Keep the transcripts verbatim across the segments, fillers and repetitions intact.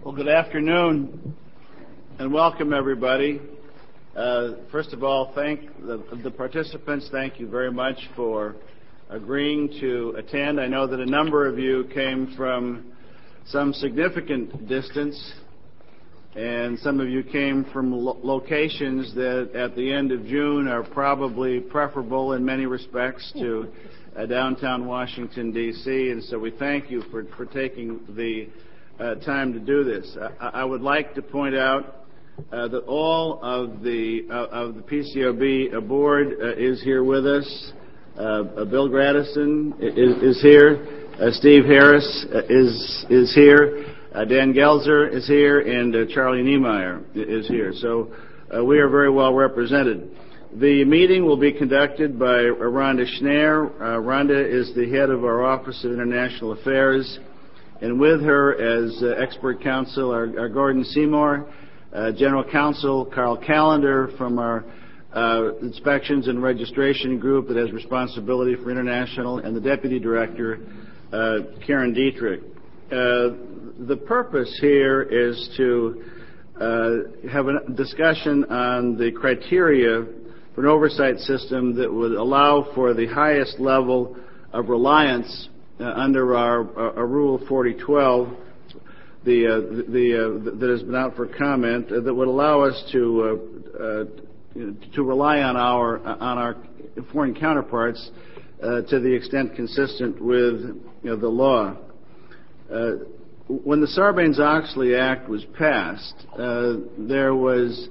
Well, good afternoon and welcome, everybody. Uh, first of all, thank the, the participants. Thank you very much for agreeing to attend. I know that a number of you came from some significant distance, and some of you came from lo- locations that at the end of June are probably preferable in many respects to uh, downtown Washington, D C, and so we thank you for, for taking the uh, time to do this. I, I would like to point out uh, that all of the uh, of the P C O B board uh, is here with us. Uh, uh, Bill Gradison is, is here. Uh, Steve Harris uh, is is here. Uh, Dan Gelzer is here, and uh, Charlie Niemeyer is here. So uh, we are very well represented. The meeting will be conducted by uh, Rhonda Schneer. Uh, Rhonda is the head of our Office of International Affairs, and with her as uh, expert counsel are, are Gordon Seymour, uh, General Counsel Carl Callender from our uh, Inspections and Registration Group that has responsibility for international, and the Deputy Director, uh, Karen Dietrich. Uh, the purpose here is to uh, have a discussion on the criteria for an oversight system that would allow for the highest level of reliance uh, under our, our Rule forty twelve, the, uh, the, uh, that has been out for comment, uh, that would allow us to uh, uh, to rely on our on our foreign counterparts uh, to the extent consistent with you know, the law. Uh, when the Sarbanes-Oxley Act was passed, uh, there was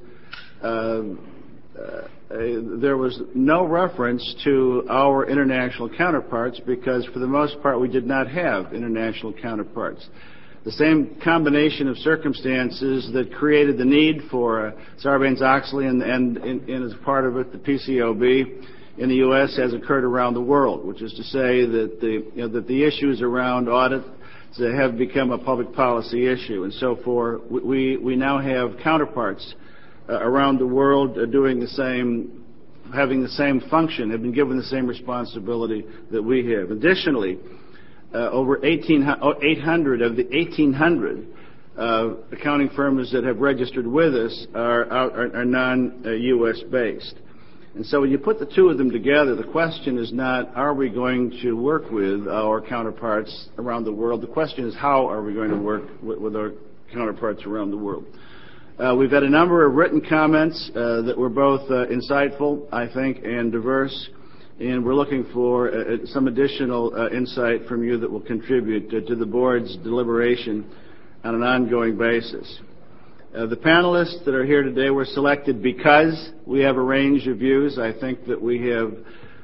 uh, uh, a, there was no reference to our international counterparts because, for the most part, we did not have international counterparts. The same combination of circumstances that created the need for uh, Sarbanes-Oxley and, and, and, and as part of it the P C O B in the U S has occurred around the world, which is to say that the you know, that the issues around audit have become a public policy issue, and so for we we now have counterparts uh, around the world uh, doing the same, having the same function, have been given the same responsibility that we have. Additionally, uh, over eight hundred of the eighteen hundred uh, accounting firms that have registered with us are are, are non-U S based. And so when you put the two of them together, the question is not, are we going to work with our counterparts around the world? The question is, how are we going to work with, with our counterparts around the world? Uh, we've had a number of written comments uh, that were both uh, insightful, I think, and diverse, and we're looking for uh, some additional uh, insight from you that will contribute to, to the board's deliberation on an ongoing basis. Uh, the panelists that are here today were selected because we have a range of views. I think that we have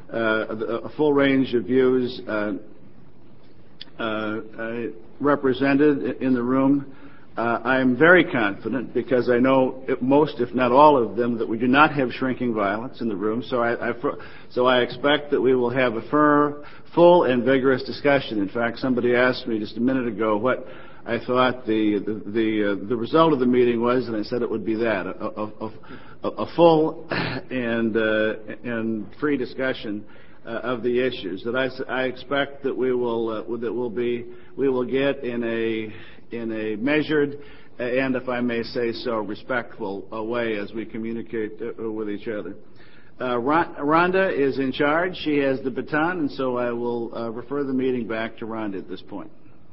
uh, a full range of views uh, uh, uh, represented in the room. Uh, I am very confident, because I know most, if not all of them, that we do not have shrinking violence in the room. So I, I, so I expect that we will have a fir, full and vigorous discussion. In fact, somebody asked me just a minute ago what I thought the the the, uh, the result of the meeting was, and I said it would be that a, a, a, a full and uh, and free discussion uh, of the issues. That I, I expect that we will uh, that will be we will get in a in a measured and, if I may say so, respectful uh, way as we communicate uh, with each other. Uh, Rhonda is in charge. She has the baton, and so I will uh, refer the meeting back to Rhonda at this point.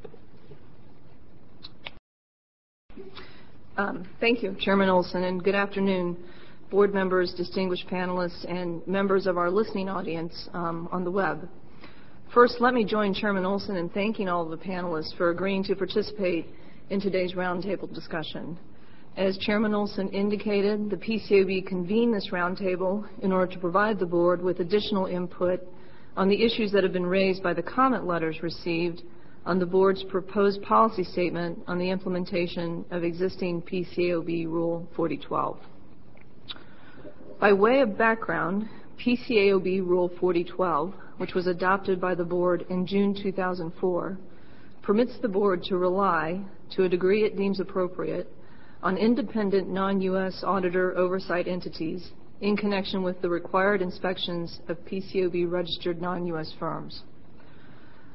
Um, thank you, Chairman Olson, and good afternoon, board members, distinguished panelists, and members of our listening audience um, on the web. First, let me join Chairman Olson in thanking all of the panelists for agreeing to participate in today's roundtable discussion. As Chairman Olson indicated, the P C O B convened this roundtable in order to provide the board with additional input on the issues that have been raised by the comment letters received on the board's proposed policy statement on the implementation of existing P C O B Rule forty twelve. By way of background, P C O B Rule forty twelve, which was adopted by the board in June two thousand four, permits the board to rely, to a degree it deems appropriate, on independent non-U S auditor oversight entities in connection with the required inspections of P C O B registered non-U S firms.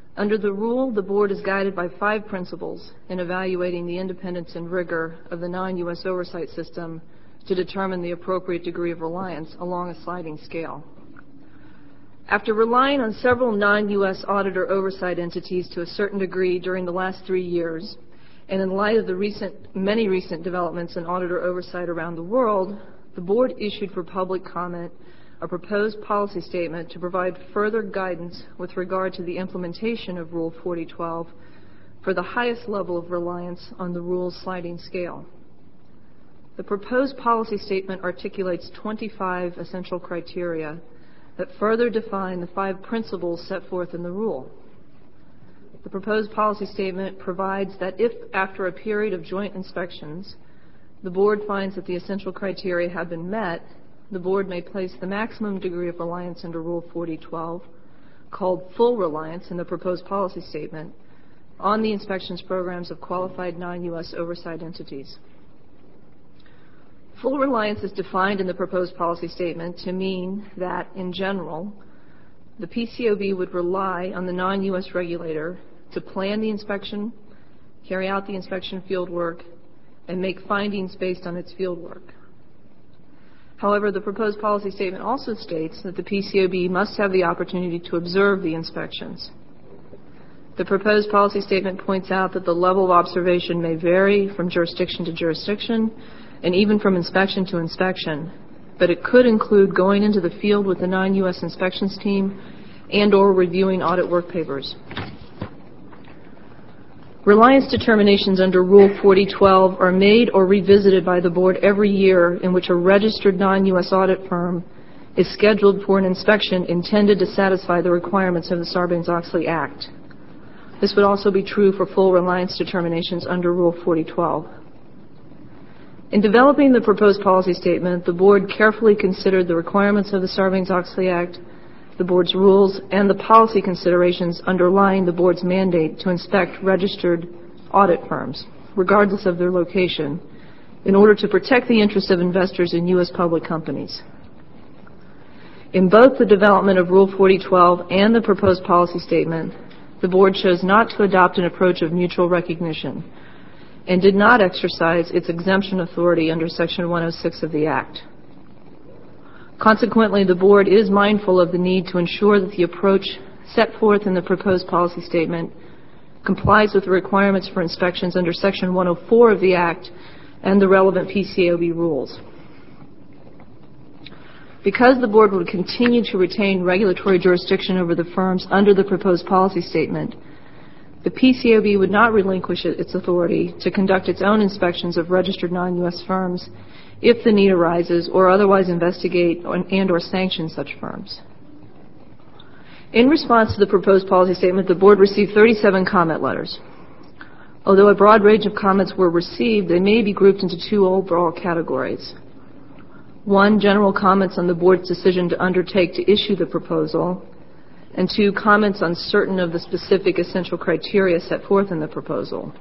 Under the rule, the board is guided by five principles in evaluating the independence and rigor of the non-U S oversight system to determine the appropriate degree of reliance along a sliding scale. After relying on several non-U S auditor oversight entities to a certain degree during the last three years, and in light of the recent, many recent developments in auditor oversight around the world, the board issued for public comment a proposed policy statement to provide further guidance with regard to the implementation of Rule forty twelve for the highest level of reliance on the rule's sliding scale. The proposed policy statement articulates twenty-five essential criteria that further define the five principles set forth in the rule. The proposed policy statement provides that if, after a period of joint inspections, the board finds that the essential criteria have been met, the board may place the maximum degree of reliance under Rule forty twelve, called full reliance in the proposed policy statement, on the inspections programs of qualified non-U S oversight entities. Full reliance is defined in the proposed policy statement to mean that, in general, the P C O B would rely on the non-U S regulator to plan the inspection, carry out the inspection fieldwork, and make findings based on its fieldwork. However, the proposed policy statement also states that the P C O B must have the opportunity to observe the inspections. The proposed policy statement points out that the level of observation may vary from jurisdiction to jurisdiction and even from inspection to inspection, but it could include going into the field with the non-U S inspections team and or reviewing audit work papers. Reliance determinations under Rule forty twelve are made or revisited by the board every year in which a registered non-U S audit firm is scheduled for an inspection intended to satisfy the requirements of the Sarbanes-Oxley Act. This would also be true for full reliance determinations under Rule forty twelve. In developing the proposed policy statement, the board carefully considered the requirements of the Sarbanes-Oxley Act, the board's rules, and the policy considerations underlying the board's mandate to inspect registered audit firms, regardless of their location, in order to protect the interests of investors in U S public companies. In both the development of Rule forty twelve and the proposed policy statement, the board chose not to adopt an approach of mutual recognition and did not exercise its exemption authority under Section one oh six of the Act. Consequently, the board is mindful of the need to ensure that the approach set forth in the proposed policy statement complies with the requirements for inspections under Section one oh four of the Act and the relevant P C O B rules. Because the board would continue to retain regulatory jurisdiction over the firms under the proposed policy statement, the P C O B would not relinquish its authority to conduct its own inspections of registered non-U S firms if the need arises, or otherwise investigate and or sanction such firms. In response to the proposed policy statement, the board received thirty-seven comment letters. Although a broad range of comments were received, they may be grouped into two overall categories. One, general comments on the board's decision to undertake to issue the proposal, and two, comments on certain of the specific essential criteria set forth in the proposal.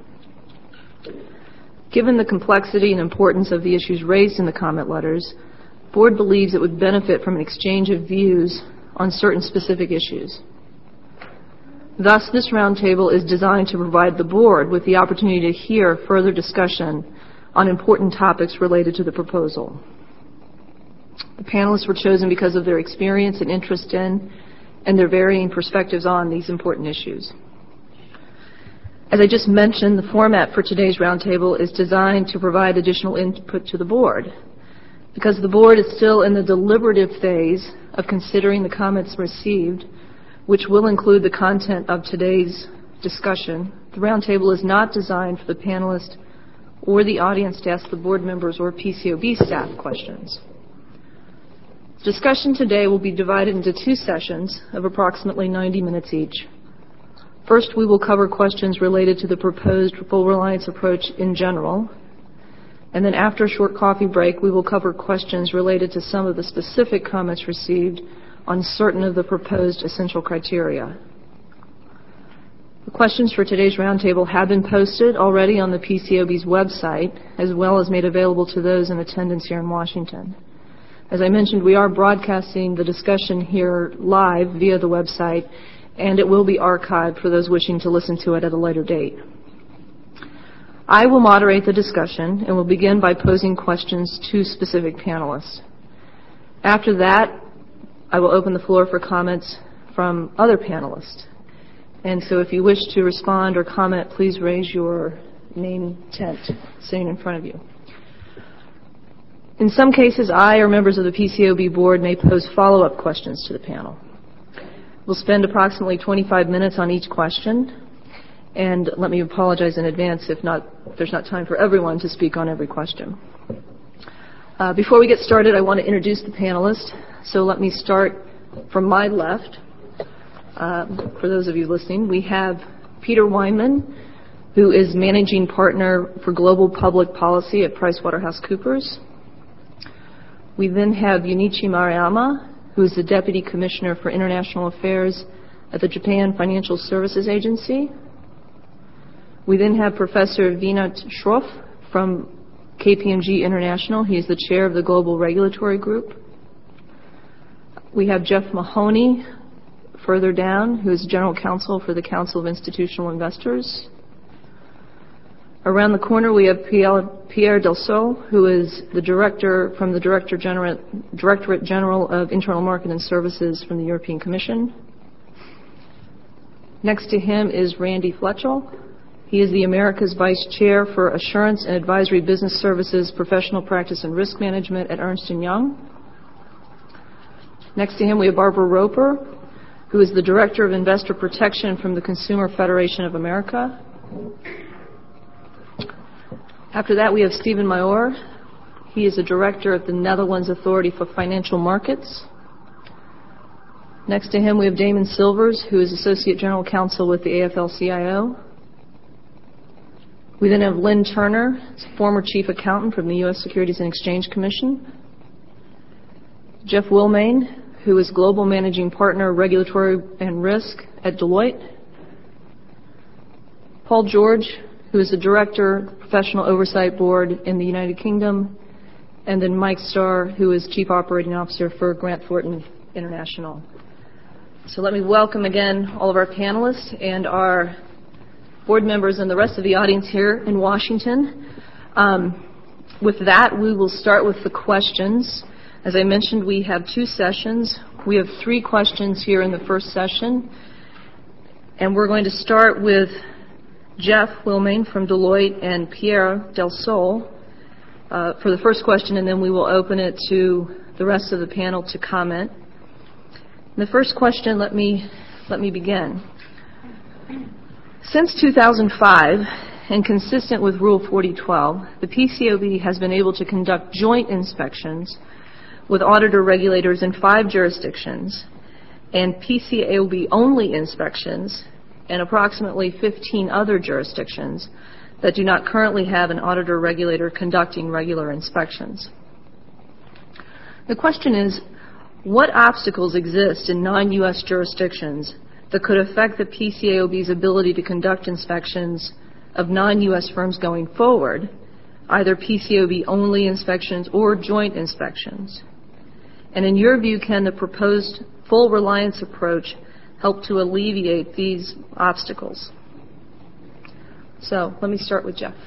Given the complexity and importance of the issues raised in the comment letters, the board believes it would benefit from an exchange of views on certain specific issues. Thus, this roundtable is designed to provide the board with the opportunity to hear further discussion on important topics related to the proposal. The panelists were chosen because of their experience and interest in and their varying perspectives on these important issues. As I just mentioned, the format for today's roundtable is designed to provide additional input to the board. Because the board is still in the deliberative phase of considering the comments received, which will include the content of today's discussion, the roundtable is not designed for the panelists or the audience to ask the board members or P C O B staff questions. The discussion today will be divided into two sessions of approximately ninety minutes each. First, we will cover questions related to the proposed full reliance approach in general. And then after a short coffee break, we will cover questions related to some of the specific comments received on certain of the proposed essential criteria. The questions for today's roundtable have been posted already on the P C O B's website, as well as made available to those in attendance here in Washington. As I mentioned, we are broadcasting the discussion here live via the website, and it will be archived for those wishing to listen to it at a later date. I will moderate the discussion and will begin by posing questions to specific panelists. After that, I will open the floor for comments from other panelists. And so if you wish to respond or comment, please raise your name tent sitting in front of you. In some cases, I or members of the P C A O B board may pose follow-up questions to the panel. We'll spend approximately twenty-five minutes on each question. And let me apologize in advance if not, if there's not time for everyone to speak on every question. Uh, before we get started, I want to introduce the panelists. So let me start from my left. Uh, for those of you listening, we have Peter Weinman, who is Managing Partner for Global Public Policy at PricewaterhouseCoopers. We then have Junichi Maruyama, who is the Deputy Commissioner for International Affairs at the Japan Financial Services Agency. We then have Professor Vinod Shroff from K P M G International. He is the Chair of the Global Regulatory Group. We have Jeff Mahoney, further down, who is General Counsel for the Council of Institutional Investors. Around the corner, we have Pierre Delsaux, who is the Director from the Director General, Directorate General of Internal Market and Services from the European Commission. Next to him is Randy Fletchell. He is the America's Vice Chair for Assurance and Advisory Business Services, Professional Practice and Risk Management at Ernst and Young. Next to him, we have Barbara Roper, who is the Director of Investor Protection from the Consumer Federation of America. After that, we have Stephen Mayor. He is a Director at the Netherlands Authority for Financial Markets. Next to him, we have Damon Silvers, who is Associate General Counsel with the A F L C I O. We then have Lynn Turner, former Chief Accountant from the U S Securities and Exchange Commission. Jeff Wilmain, who is Global Managing Partner, Regulatory and Risk at Deloitte. Paul George, who is the Director, Professional Oversight Board in the United Kingdom. And then Mike Starr, who is Chief Operating Officer for Grant Thornton International. So let me welcome again all of our panelists and our board members and the rest of the audience here in Washington. Um, with that, we will start with the questions. As I mentioned, we have two sessions. We have three questions here in the first session. And we're going to start with Jeff Wilmain from Deloitte and Pierre Delsaux uh, for the first question, and then we will open it to the rest of the panel to comment. The first question, let me, let me begin. Since two thousand five, and consistent with Rule forty twelve, the P C A O B has been able to conduct joint inspections with auditor regulators in five jurisdictions and P C A O B-only inspections in approximately fifteen other jurisdictions that do not currently have an auditor regulator conducting regular inspections. The question is, what obstacles exist in non-U S jurisdictions that could affect the P C A O B's ability to conduct inspections of non-U S firms going forward, either P C A O B-only inspections or joint inspections? And in your view, can the proposed full reliance approach help to alleviate these obstacles? So let me start with Jeff.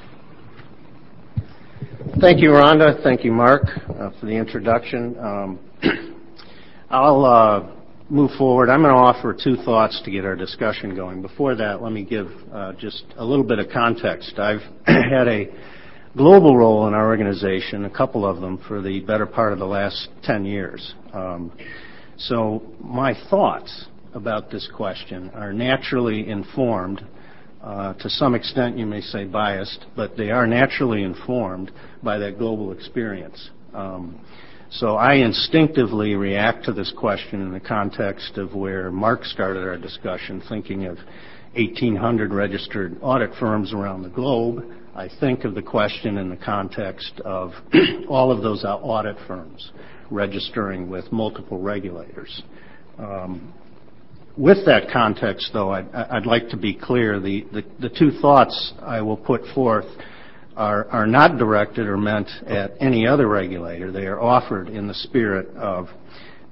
Thank you, Rhonda. Thank you, Mark, uh, for the introduction. Um, I'll uh, move forward. I'm going to offer two thoughts to get our discussion going. Before that, let me give uh, just a little bit of context. I've had a global role in our organization, a couple of them, for the better part of the last ten years. Um, so my thoughts about this question are naturally informed, uh, to some extent you may say biased, but they are naturally informed by that global experience. Um, so I instinctively react to this question in the context of where Mark started our discussion, thinking of eighteen hundred registered audit firms around the globe. I think of the question in the context of all of those audit firms registering with multiple regulators. Um, with that context, though, I'd, I'd like to be clear. The, the, the two thoughts I will put forth are, are not directed or meant at any other regulator. They are offered in the spirit of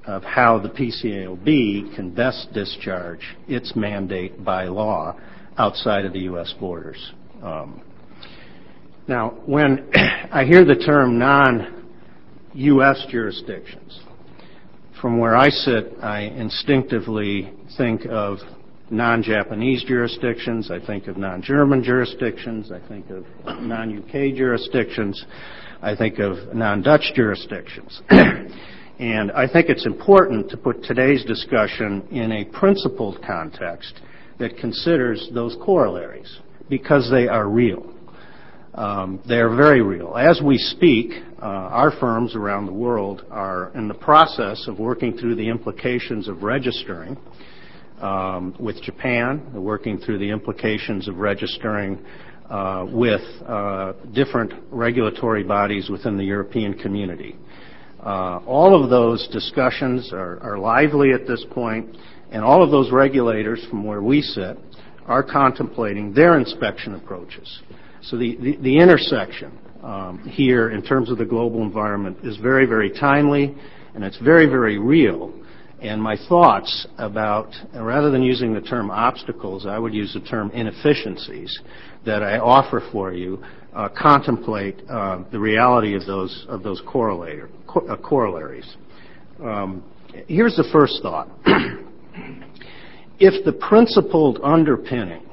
of how the P C A O B can best discharge its mandate by law outside of the U S borders. Um, now, when I hear the term non-U S jurisdictions, from where I sit, I instinctively think of non-Japanese jurisdictions, I think of non-German jurisdictions, I think of non-U K jurisdictions, I think of non-Dutch jurisdictions. And I think it's important to put today's discussion in a principled context that considers those corollaries, because they are real. Um, they are very real. As we speak, uh, our firms around the world are in the process of working through the implications of registering um, with Japan. They're working through the implications of registering uh, with uh, different regulatory bodies within the European community. Uh, all of those discussions are, are lively at this point, and all of those regulators from where we sit are contemplating their inspection approaches. So the, the, the intersection um, here in terms of the global environment is very, very timely, and it's very, very real. And my thoughts about, rather than using the term obstacles, I would use the term inefficiencies that I offer for you, uh, contemplate uh, the reality of those of those correlator, co- uh, corollaries. Um, here's the first thought. If the principled underpinning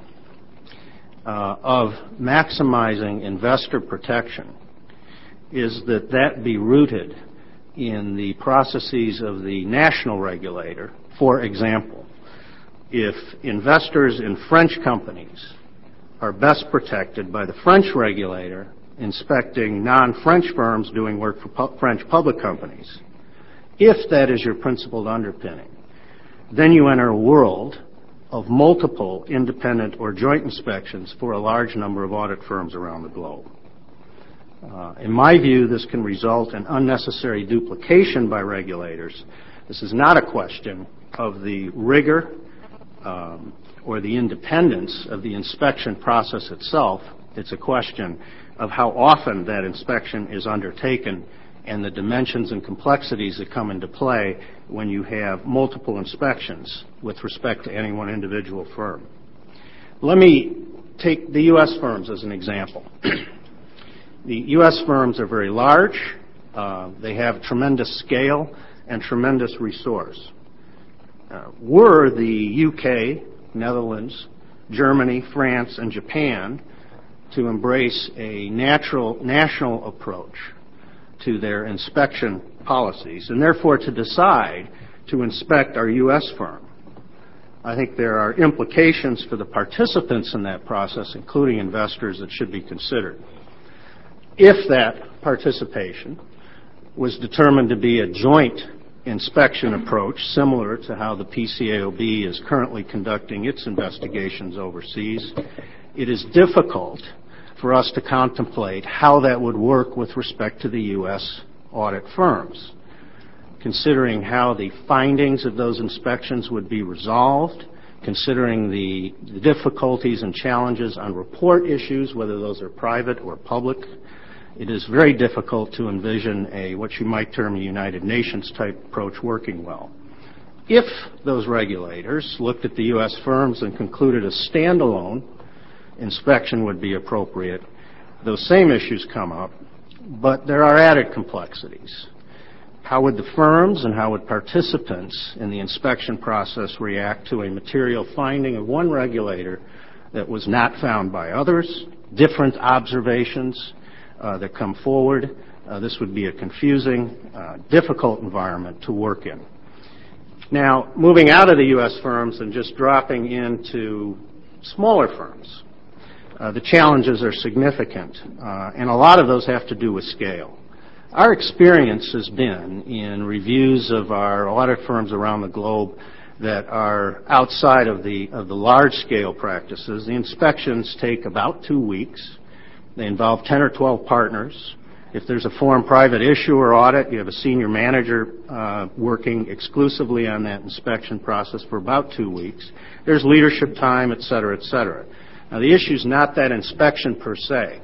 uh, of maximizing investor protection is that that be rooted in the processes of the national regulator, for example, if investors in French companies are best protected by the French regulator inspecting non-French firms doing work for pu- French public companies, if that is your principled underpinning, then you enter a world of multiple independent or joint inspections for a large number of audit firms around the globe. Uh, in my view, this can result in unnecessary duplication by regulators. This is not a question of the rigor um, or the independence of the inspection process itself. It's a question of how often that inspection is undertaken and the dimensions and complexities that come into play when you have multiple inspections with respect to any one individual firm. Let me take the U S firms as an example. The U S firms are very large. Uh, they have tremendous scale and tremendous resource. Uh, were the U K, Netherlands, Germany, France, and Japan to embrace a natural national approach to their inspection policies, and therefore to decide to inspect our U S firm, I think there are implications for the participants in that process, including investors, that should be considered. If that participation was determined to be a joint inspection approach, similar to how the P C A O B is currently conducting its investigations overseas, it is difficult for us to contemplate how that would work with respect to the U S audit firms, considering how the findings of those inspections would be resolved, considering the, the difficulties and challenges on report issues, whether those are private or public. It is very difficult to envision a what you might term a United Nations type approach working well. If those regulators looked at the U S firms and concluded a standalone inspection would be appropriate, those same issues come up, but there are added complexities. How would the firms and how would participants in the inspection process react to a material finding of one regulator that was not found by others, different observations uh, that come forward? Uh, this would be a confusing, uh, difficult environment to work in. Now, moving out of the U S firms and just dropping into smaller firms, uh, the challenges are significant, uh, and a lot of those have to do with scale. Our experience has been in reviews of our audit firms around the globe that are outside of the of the large-scale practices. The inspections take about two weeks. They involve ten or twelve partners. If there's a foreign private issuer audit, you have a senior manager uh, working exclusively on that inspection process for about two weeks. There's leadership time, et cetera, et cetera. Now, the issue is not that inspection per se.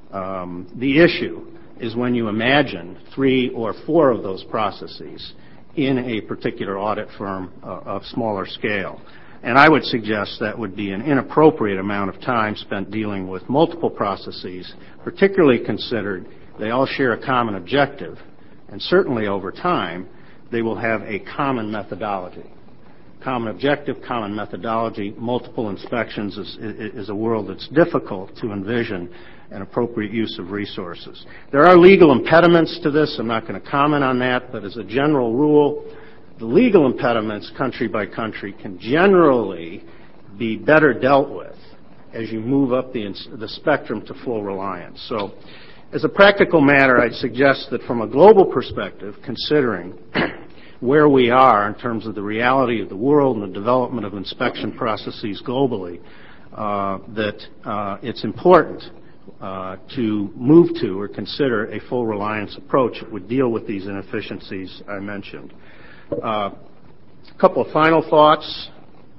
Um, the issue is when you imagine three or four of those processes in a particular audit firm uh, of smaller scale. And I would suggest that would be an inappropriate amount of time spent dealing with multiple processes, particularly considered they all share a common objective, and certainly over time they will have a common methodology. Common objective, common methodology, multiple inspections is, is a world that's difficult to envision an appropriate use of resources. There are legal impediments to this. I'm not going to comment on that, but as a general rule, the legal impediments country by country can generally be better dealt with as you move up the, the spectrum to full reliance. So as a practical matter, I'd suggest that from a global perspective, considering where we are in terms of the reality of the world and the development of inspection processes globally, uh, that uh, it's important uh, to move to or consider a full reliance approach that would deal with these inefficiencies I mentioned. Uh, a couple of final thoughts.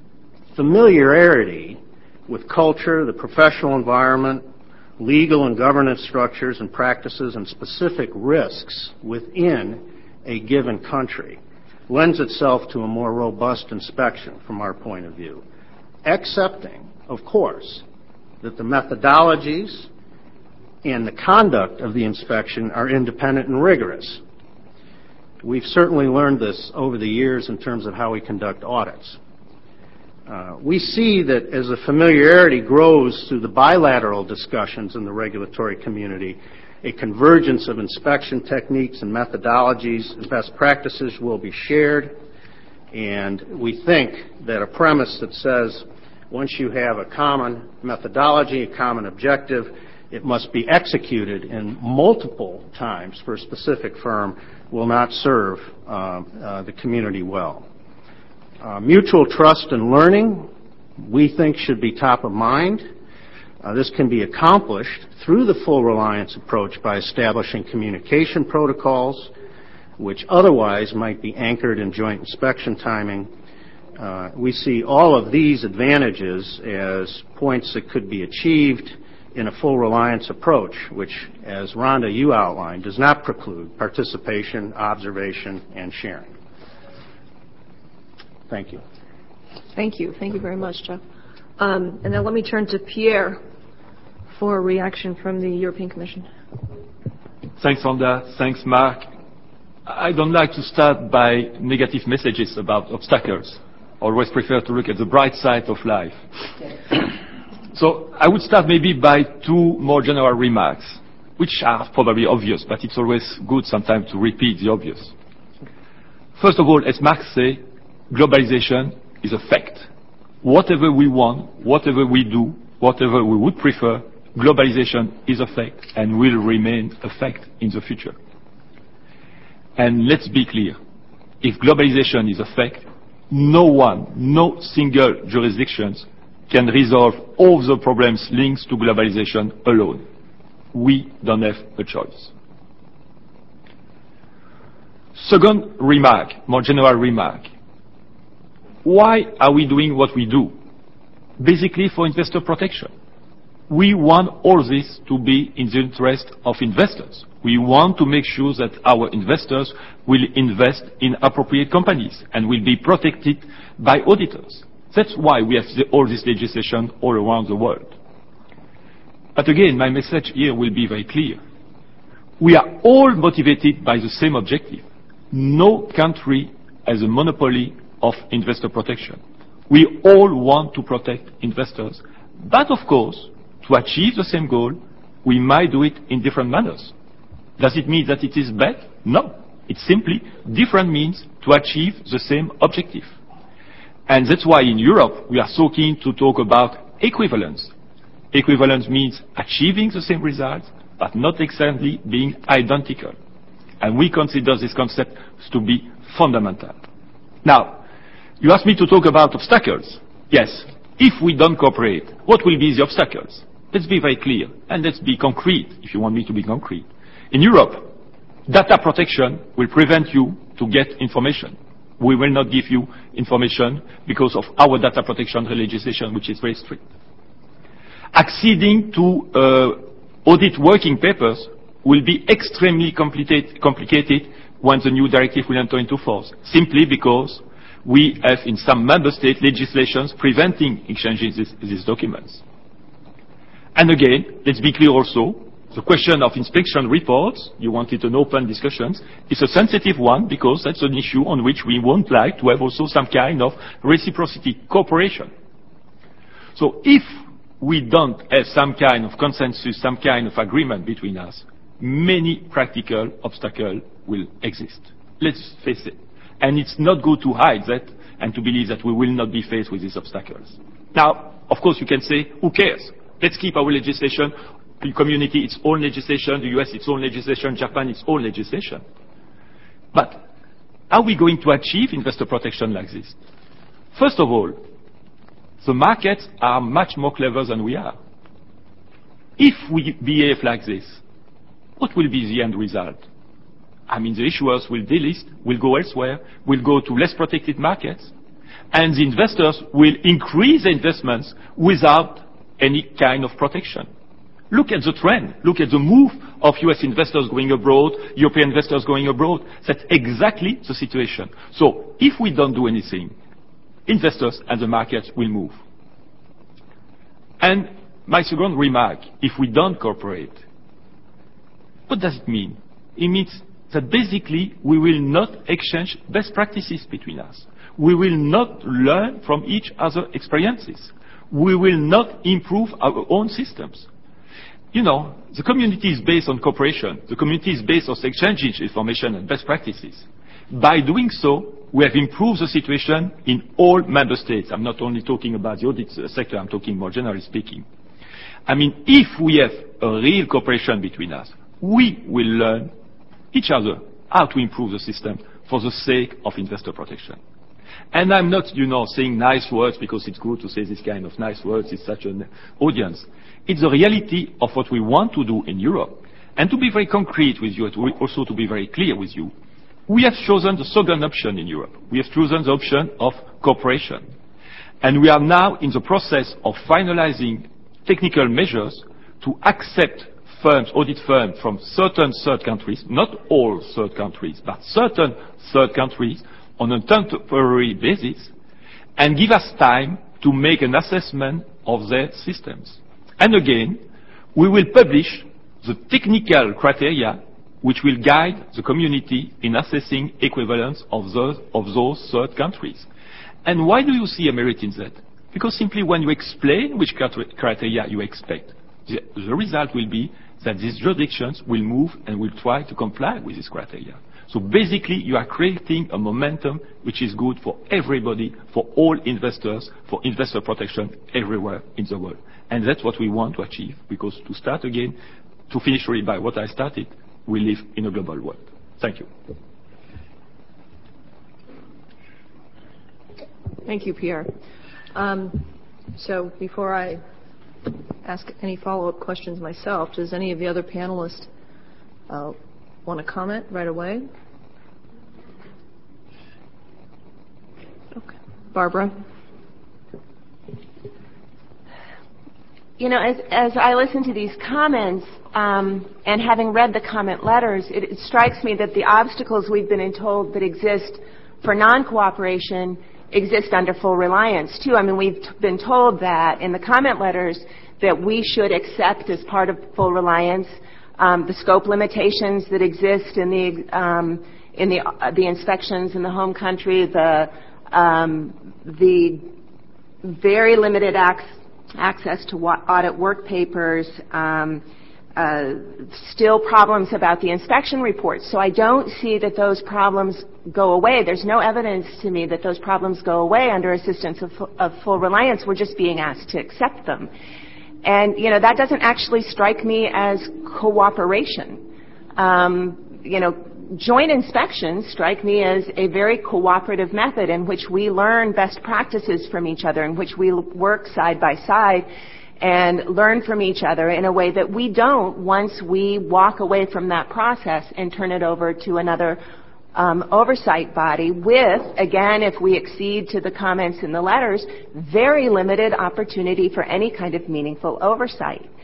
Familiarity with culture, the professional environment, legal and governance structures and practices, and specific risks within a given country lends itself to a more robust inspection from our point of view, accepting, of course, that the methodologies and the conduct of the inspection are independent and rigorous. We've certainly learned this over the years in terms of how we conduct audits. Uh, we see that as the familiarity grows through the bilateral discussions in the regulatory community, a convergence of inspection techniques and methodologies and best practices will be shared. And we think that a premise that says once you have a common methodology, a common objective, it must be executed in multiple times for a specific firm will not serve uh, uh, the community well. Uh, mutual trust and learning, we think, should be top of mind. Uh, this can be accomplished through the full reliance approach by establishing communication protocols, which otherwise might be anchored in joint inspection timing. Uh, we see all of these advantages as points that could be achieved in a full reliance approach, which, as Rhonda, you outlined, does not preclude participation, observation, and sharing. Thank you. Thank you. Thank you very much, Jeff. Um, and now let me turn to Pierre for a reaction from the European Commission. Thanks, Rhonda. Thanks, Mark. I don't like to start by negative messages about obstacles. Always prefer to look at the bright side of life. So I would start maybe by two more general remarks, which are probably obvious, but it's always good sometimes to repeat the obvious. First of all, as Mark said, globalization is a fact. Whatever we want, whatever we do, whatever we would prefer, globalization is a fact and will remain a fact in the future. And let's be clear, if globalization is a fact, no one, no single jurisdictions can resolve all the problems linked to globalization alone. We don't have a choice. Second remark, more general remark. Why are we doing what we do? Basically for investor protection. We want all this to be in the interest of investors. We want to make sure that our investors will invest in appropriate companies and will be protected by auditors. That's why we have the, all this legislation all around the world. But again, my message here will be very clear. We are all motivated by the same objective. No country has a monopoly of investor protection. We all want to protect investors. But of course, to achieve the same goal, we might do it in different manners. Does it mean that it is bad? No. It's simply different means to achieve the same objective. And that's why in Europe we are so keen to talk about equivalence. Equivalence means achieving the same results, but not exactly being identical. And we consider this concept to be fundamental. Now, you asked me to talk about obstacles. Yes, if we don't cooperate, what will be the obstacles? Let's be very clear, and let's be concrete, if you want me to be concrete. In Europe, data protection will prevent you to get information. We will not give you information because of our data protection legislation, which is very strict. Acceding to uh, audit working papers will be extremely complicated, complicated when the new directive will enter into force, simply because we have in some member state legislations preventing exchanging these, these documents. And again, let's be clear also, the question of inspection reports, you wanted an open discussion, is a sensitive one because that's an issue on which we won't like to have also some kind of reciprocity cooperation. So if we don't have some kind of consensus, some kind of agreement between us, many practical obstacles will exist. Let's face it. And it's not good to hide that and to believe that we will not be faced with these obstacles. Now, of course, you can say, who cares? Let's keep our legislation, the community its own legislation, the U S its own legislation, Japan its own legislation. But are we going to achieve investor protection like this? First of all, the markets are much more clever than we are. If we behave like this, what will be the end result? I mean, the issuers will delist, will go elsewhere, will go to less protected markets, and the investors will increase their investments without any kind of protection. Look at the trend. Look at the move of U S investors going abroad, European investors going abroad. That's exactly the situation. So if we don't do anything, investors and the markets will move. And my second remark, if we don't cooperate, what does it mean? It means that basically we will not exchange best practices between us. We will not learn from each other's experiences. We will not improve our own systems. You know, the community is based on cooperation. The community is based on exchanging information and best practices. By doing so, we have improved the situation in all member states. I'm not only talking about the audit sector, I'm talking more generally speaking. I mean, if we have a real cooperation between us, we will learn each other how to improve the system for the sake of investor protection. And I'm not, you know, saying nice words because it's good to say this kind of nice words. It's such an audience. It's the reality of what we want to do in Europe. And to be very concrete with you, and also to be very clear with you, we have chosen the second option in Europe. We have chosen the option of cooperation. And we are now in the process of finalizing technical measures to accept firms, audit firms from certain third countries, not all third countries, but certain third countries on a temporary basis, and give us time to make an assessment of their systems. And again, we will publish the technical criteria which will guide the community in assessing equivalence of those, of those third countries. And why do you see a merit in that? Because simply when you explain which criteria you expect, the, the result will be that these jurisdictions will move and will try to comply with this criteria. So basically, you are creating a momentum which is good for everybody, for all investors, for investor protection everywhere in the world. And that's what we want to achieve, because to start again, to finish really by what I started, we live in a global world. Thank you. Thank you, Pierre. Um, so before I ask any follow-up questions myself, does any of the other panelists uh, want to comment right away? Okay. Barbara? You know, as, as I listen to these comments, um, and having read the comment letters, it, it strikes me that the obstacles we've been told that exist for non-cooperation exist under full reliance, too. I mean, we've t- been told that in the comment letters that we should accept as part of full reliance um, the scope limitations that exist in the um, in the uh, the inspections in the home country, the um, the very limited ac- access to wa- audit work papers, um, uh, still problems about the inspection reports. So I don't see that those problems go away. There's no evidence to me that those problems go away under assistance of, fu- of full reliance. We're just being asked to accept them. And, you know, that doesn't actually strike me as cooperation. Um, you know, joint inspections strike me as a very cooperative method in which we learn best practices from each other, in which we work side by side and learn from each other in a way that we don't once we walk away from that process and turn it over to another Um, oversight body with, again, if we accede to the comments in the letters, very limited opportunity for any kind of meaningful oversight.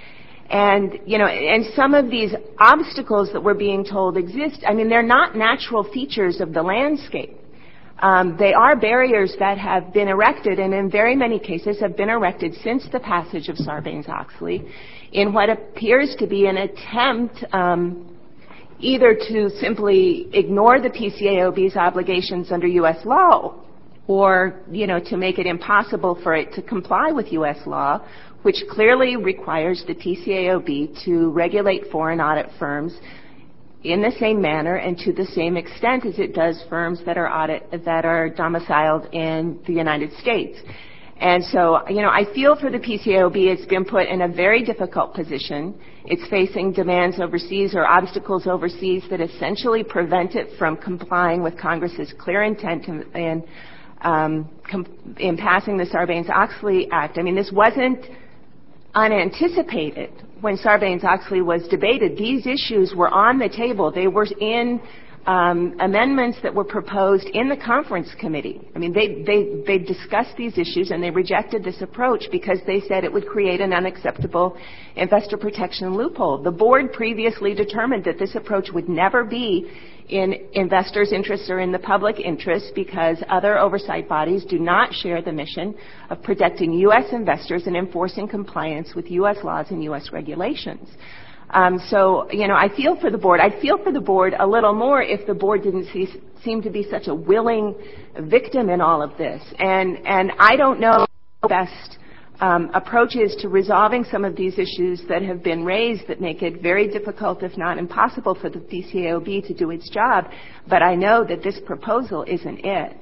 And, you know, and some of these obstacles that we're being told exist, I mean, they're not natural features of the landscape. Um, they are barriers that have been erected, and in very many cases have been erected since the passage of Sarbanes-Oxley, in what appears to be an attempt um, either to simply ignore the P C A O B's obligations under U S law, or, you know, to make it impossible for it to comply with U S law, which clearly requires the P C A O B to regulate foreign audit firms in the same manner and to the same extent as it does firms that are audit that are domiciled in the United States. And so, you know, I feel for the P C A O B. It's been put in a very difficult position. It's facing demands overseas or obstacles overseas that essentially prevent it from complying with Congress's clear intent in, in, um, com- in passing the Sarbanes-Oxley Act. I mean, this wasn't unanticipated when Sarbanes-Oxley was debated. These issues were on the table. They were in um, amendments that were proposed in the conference committee. I mean, they, they, they discussed these issues and they rejected this approach because they said it would create an unacceptable investor protection loophole. The board previously determined that this approach would never be in investors' interests or in the public interest because other oversight bodies do not share the mission of protecting U S investors and enforcing compliance with U S laws and U S regulations. Um, so, you know, I feel for the board. I'd feel for the board a little more if the board didn't see, seem to be such a willing victim in all of this. And, and I don't know the best um, approaches to resolving some of these issues that have been raised that make it very difficult, if not impossible, for the P C A O B to do its job. But I know that this proposal isn't it.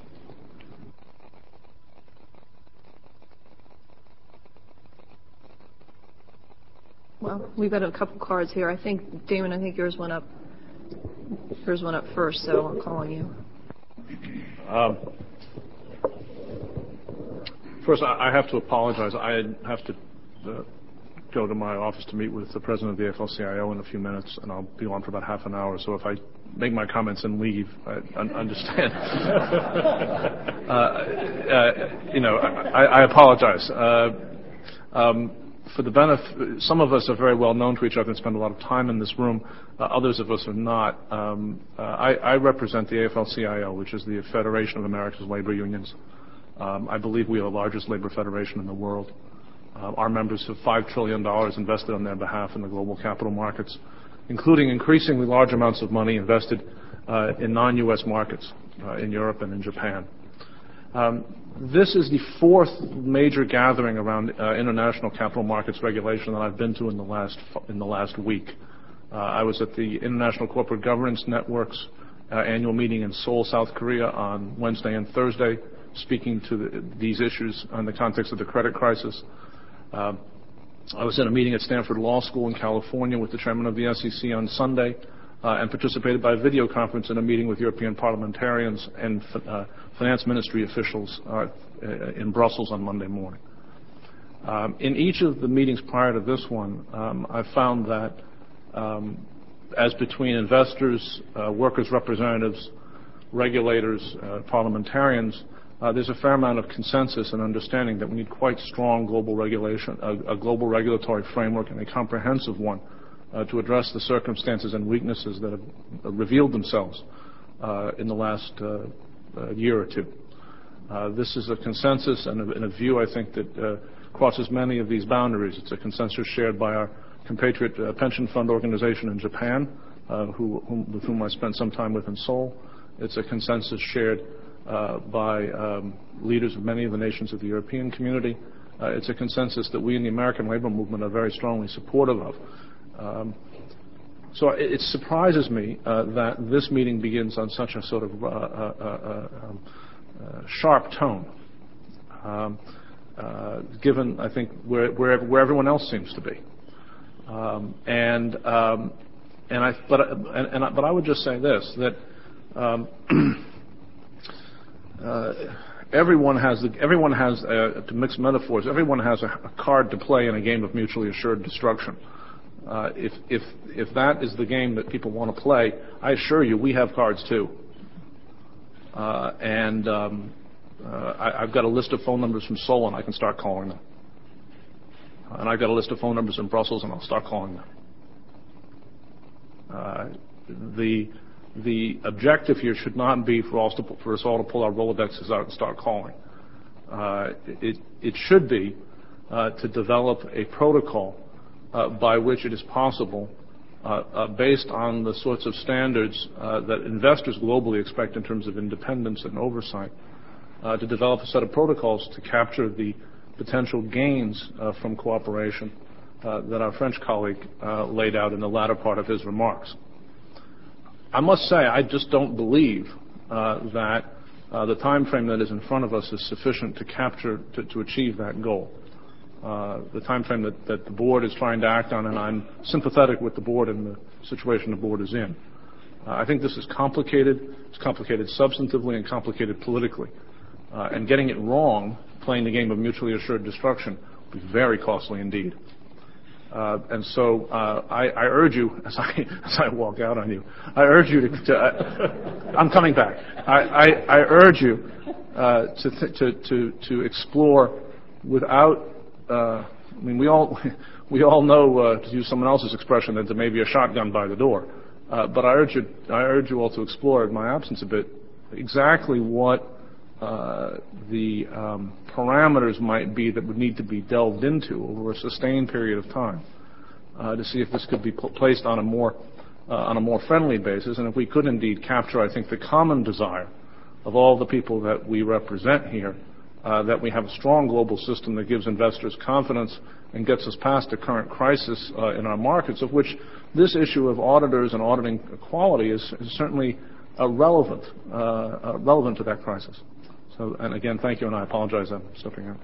Well, we've got a couple cards here. I think, Damon, I think yours went up. Yours went up first, so I'm calling you. Um, first, I have to apologize. I have to uh, go to my office to meet with the president of the A F L C I O in a few minutes, and I'll be on for about half an hour. So if I make my comments and leave, I un- understand. uh, uh, you know, I, I apologize. Uh, um, For the benefit, some of us are very well known to each other and spend a lot of time in this room. Uh, others of us are not. Um, uh, I, I represent the A F L C I O, which is the Federation of America's Labor Unions. Um, I believe we are the largest labor federation in the world. Uh, our members have five trillion dollars invested on their behalf in the global capital markets, including increasingly large amounts of money invested uh, in non-U S markets uh, in Europe and in Japan. Um, this is the fourth major gathering around uh, international capital markets regulation that I've been to in the last in the last week. Uh, I was at the International Corporate Governance Network's uh, annual meeting in Seoul, South Korea on Wednesday and Thursday, speaking to the, these issues in the context of the credit crisis. Uh, I was at a meeting at Stanford Law School in California with the chairman of the S E C on Sunday, uh, and participated by video conference in a meeting with European parliamentarians and uh, finance ministry officials uh, in Brussels on Monday morning. Um, in each of the meetings prior to this one, um, I found that um, as between investors, uh, workers' representatives, regulators, uh, parliamentarians, uh, there's a fair amount of consensus and understanding that we need quite strong global regulation, a, a global regulatory framework, and a comprehensive one uh, to address the circumstances and weaknesses that have revealed themselves uh, in the last uh, uh, year or two. Uh, this is a consensus and a, and a view, I think, that uh, crosses many of these boundaries. It's a consensus shared by our compatriot uh, pension fund organization in Japan, uh, who, whom, with whom I spent some time with in Seoul. It's a consensus shared uh, by um, leaders of many of the nations of the European community. Uh, it's a consensus that we in the American labor movement are very strongly supportive of. Um, so it, it surprises me uh, that this meeting begins on such a sort of uh, uh, uh, um, uh, sharp tone, um, uh, given, I think, where, where, where everyone else seems to be. Um, and um, and I but and, and I, but I would just say this, that um, uh, everyone has the, everyone has uh, to mix metaphors. Everyone has a, a card to play in a game of mutually assured destruction. Uh, if if if that is the game that people want to play, I assure you we have cards too. Uh, and um, uh, I, I've got a list of phone numbers from Seoul, and I can start calling them. and I've got a list of phone numbers in Brussels, and I'll start calling them. Uh, the the objective here should not be for us, to, for us all to pull our Rolodexes out and start calling. Uh, it, it should be uh, to develop a protocol uh, by which it is possible, uh, uh, based on the sorts of standards uh, that investors globally expect in terms of independence and oversight, uh, to develop a set of protocols to capture the potential gains uh, from cooperation uh, that our French colleague uh, laid out in the latter part of his remarks. I must say, I just don't believe uh, that uh, the time frame that is in front of us is sufficient to capture, to, to achieve that goal. Uh, the time frame that, that the board is trying to act on, and I'm sympathetic with the board in the situation the board is in. Uh, I think this is complicated. It's complicated substantively and complicated politically. Uh, and getting it wrong, playing the game of mutually assured destruction, will be very costly indeed. Uh, and so uh, I, I urge you, as I, as I walk out on you, I urge you to, to uh, I'm coming back. I, I, I urge you uh, to, th- to, to, to explore without, uh, I mean, we all, we all know, uh, to use someone else's expression, that there may be a shotgun by the door. Uh, but I urge you, I urge you all to explore, in my absence a bit, exactly what Uh, the um, parameters might be that would need to be delved into over a sustained period of time uh, to see if this could be pl- placed on a more uh, on a more friendly basis, and if we could indeed capture, I think, the common desire of all the people that we represent here, uh, that we have a strong global system that gives investors confidence and gets us past the current crisis uh, in our markets, of which this issue of auditors and auditing quality is, is certainly uh, relevant uh, uh, relevant to that crisis. So, and again, thank you, and I apologize I'm stepping out.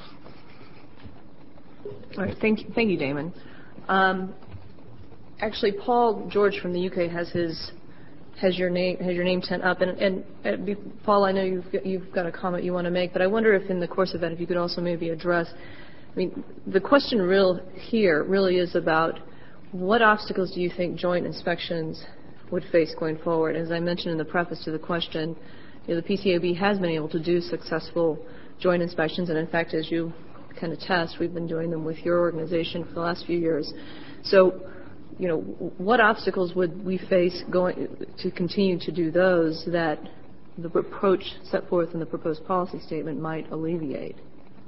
All right, thank you, thank you, Damon. Um, actually, Paul George from the U K has his has your name has your name sent up, and, and, and be, Paul, I know you've got, you've got a comment you want to make, but I wonder if in the course of that, if you could also maybe address. I mean, the question real here really is about what obstacles do you think joint inspections would face going forward? As I mentioned in the preface to the question, you know, the P C A O B has been able to do successful joint inspections, and in fact, as you kind of test, we've been doing them with your organization for the last few years. So, you know, what obstacles would we face going to continue to do those that the approach set forth in the proposed policy statement might alleviate?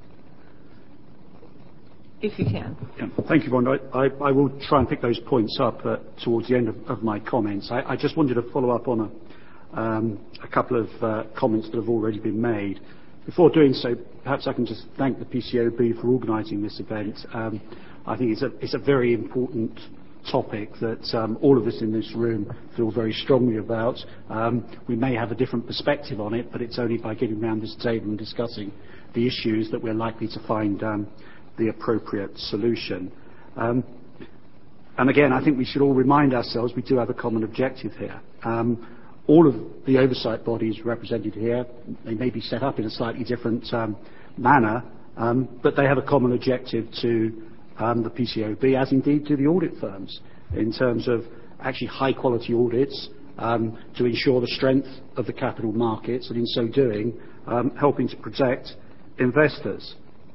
If you can. Yeah, thank you, Wanda. I, I will try and pick those points up uh, towards the end of, of my comments. I, I just wanted to follow up on a Um, a couple of uh, comments that have already been made. Before doing so, perhaps I can just thank the P C A O B for organising this event. Um, I think it's a, it's a very important topic that um, all of us in this room feel very strongly about. Um, we may have a different perspective on it, but it's only by getting around this table and discussing the issues that we're likely to find um, the appropriate solution. Um, and again, I think we should all remind ourselves we do have a common objective here. Um, All of the oversight bodies represented here, they may be set up in a slightly different um, manner, um, but they have a common objective to um, the P C A O B, as indeed do the audit firms, in terms of actually high quality audits um, to ensure the strength of the capital markets, and in so doing, um, helping to protect investors.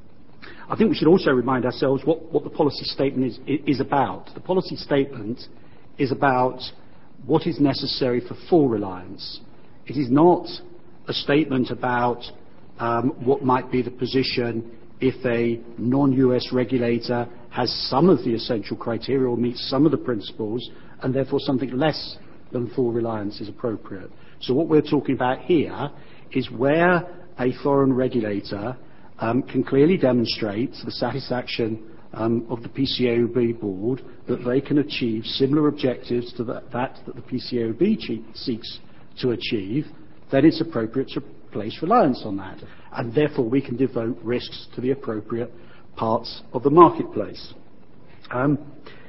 I think we should also remind ourselves what, what the policy statement is, is about. The policy statement is about what is necessary for full reliance. It is not a statement about um, what might be the position if a non-U S regulator has some of the essential criteria or meets some of the principles, and therefore something less than full reliance is appropriate. So what we're talking about here is where a foreign regulator um, can clearly demonstrate the satisfaction Um, of the P C A O B board that they can achieve similar objectives to that that, that the P C A O B seeks to achieve, then it's appropriate to place reliance on that. And therefore we can devote risks to the appropriate parts of the marketplace. Um,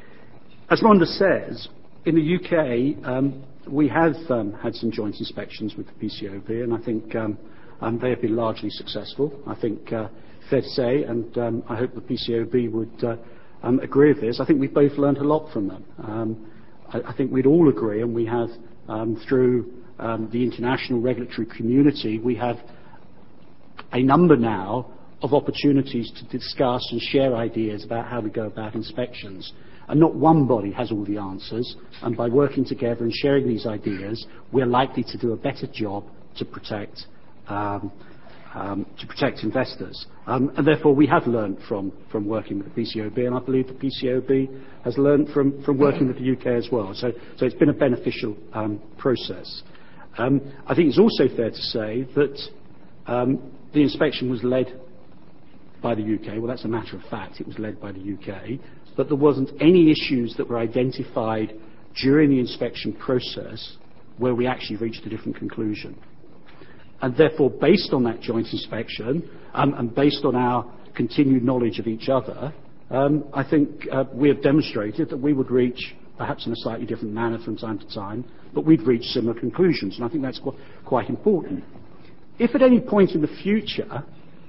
as Rhonda says, in the U K, um, we have um, had some joint inspections with the P C A O B, and I think um, um, they have been largely successful. I think uh, fair to say, and um, I hope the P C A O B would uh, um, agree with this, I think we've both learned a lot from them. Um, I, I think we'd all agree, and we have, um, through um, the international regulatory community, we have a number now of opportunities to discuss and share ideas about how we go about inspections. And not one body has all the answers, and by working together and sharing these ideas, we're likely to do a better job to protect um, um, to protect investors. Um, and therefore, we have learned from, from working with the P C O B, and I believe the P C O B has learned from, from working with the U K as well. So, so it's been a beneficial um, process. Um, I think it's also fair to say that um, the inspection was led by the U K. Well, that's a matter of fact. It was led by the U K. But there wasn't any issues that were identified during the inspection process where we actually reached a different conclusion. And therefore, based on that joint inspection um, and based on our continued knowledge of each other, um, I think uh, we have demonstrated that we would reach, perhaps in a slightly different manner from time to time, but we'd reach similar conclusions. And I think that's qu- quite important. If at any point in the future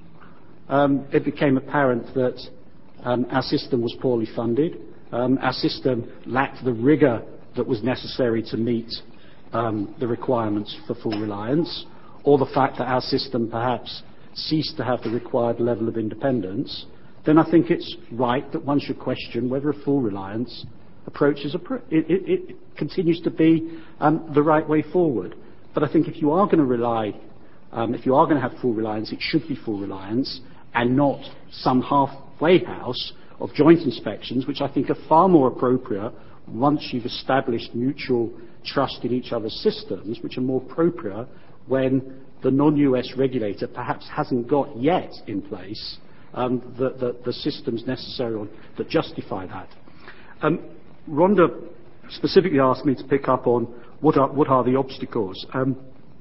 um, it became apparent that um, our system was poorly funded, um, our system lacked the rigour that was necessary to meet um, the requirements for full reliance, or the fact that our system perhaps ceased to have the required level of independence, then I think it's right that one should question whether a full reliance approach is appro- it, it, it continues to be um, the right way forward. But I think if you are going to rely, um, if you are going to have full reliance, it should be full reliance and not some halfway house of joint inspections, which I think are far more appropriate once you've established mutual trust in each other's systems, which are more appropriate when the non-U S regulator perhaps hasn't got yet in place um, the, the, the systems necessary or that justify that. Um, Rhonda specifically asked me to pick up on what are, what are the obstacles. Um,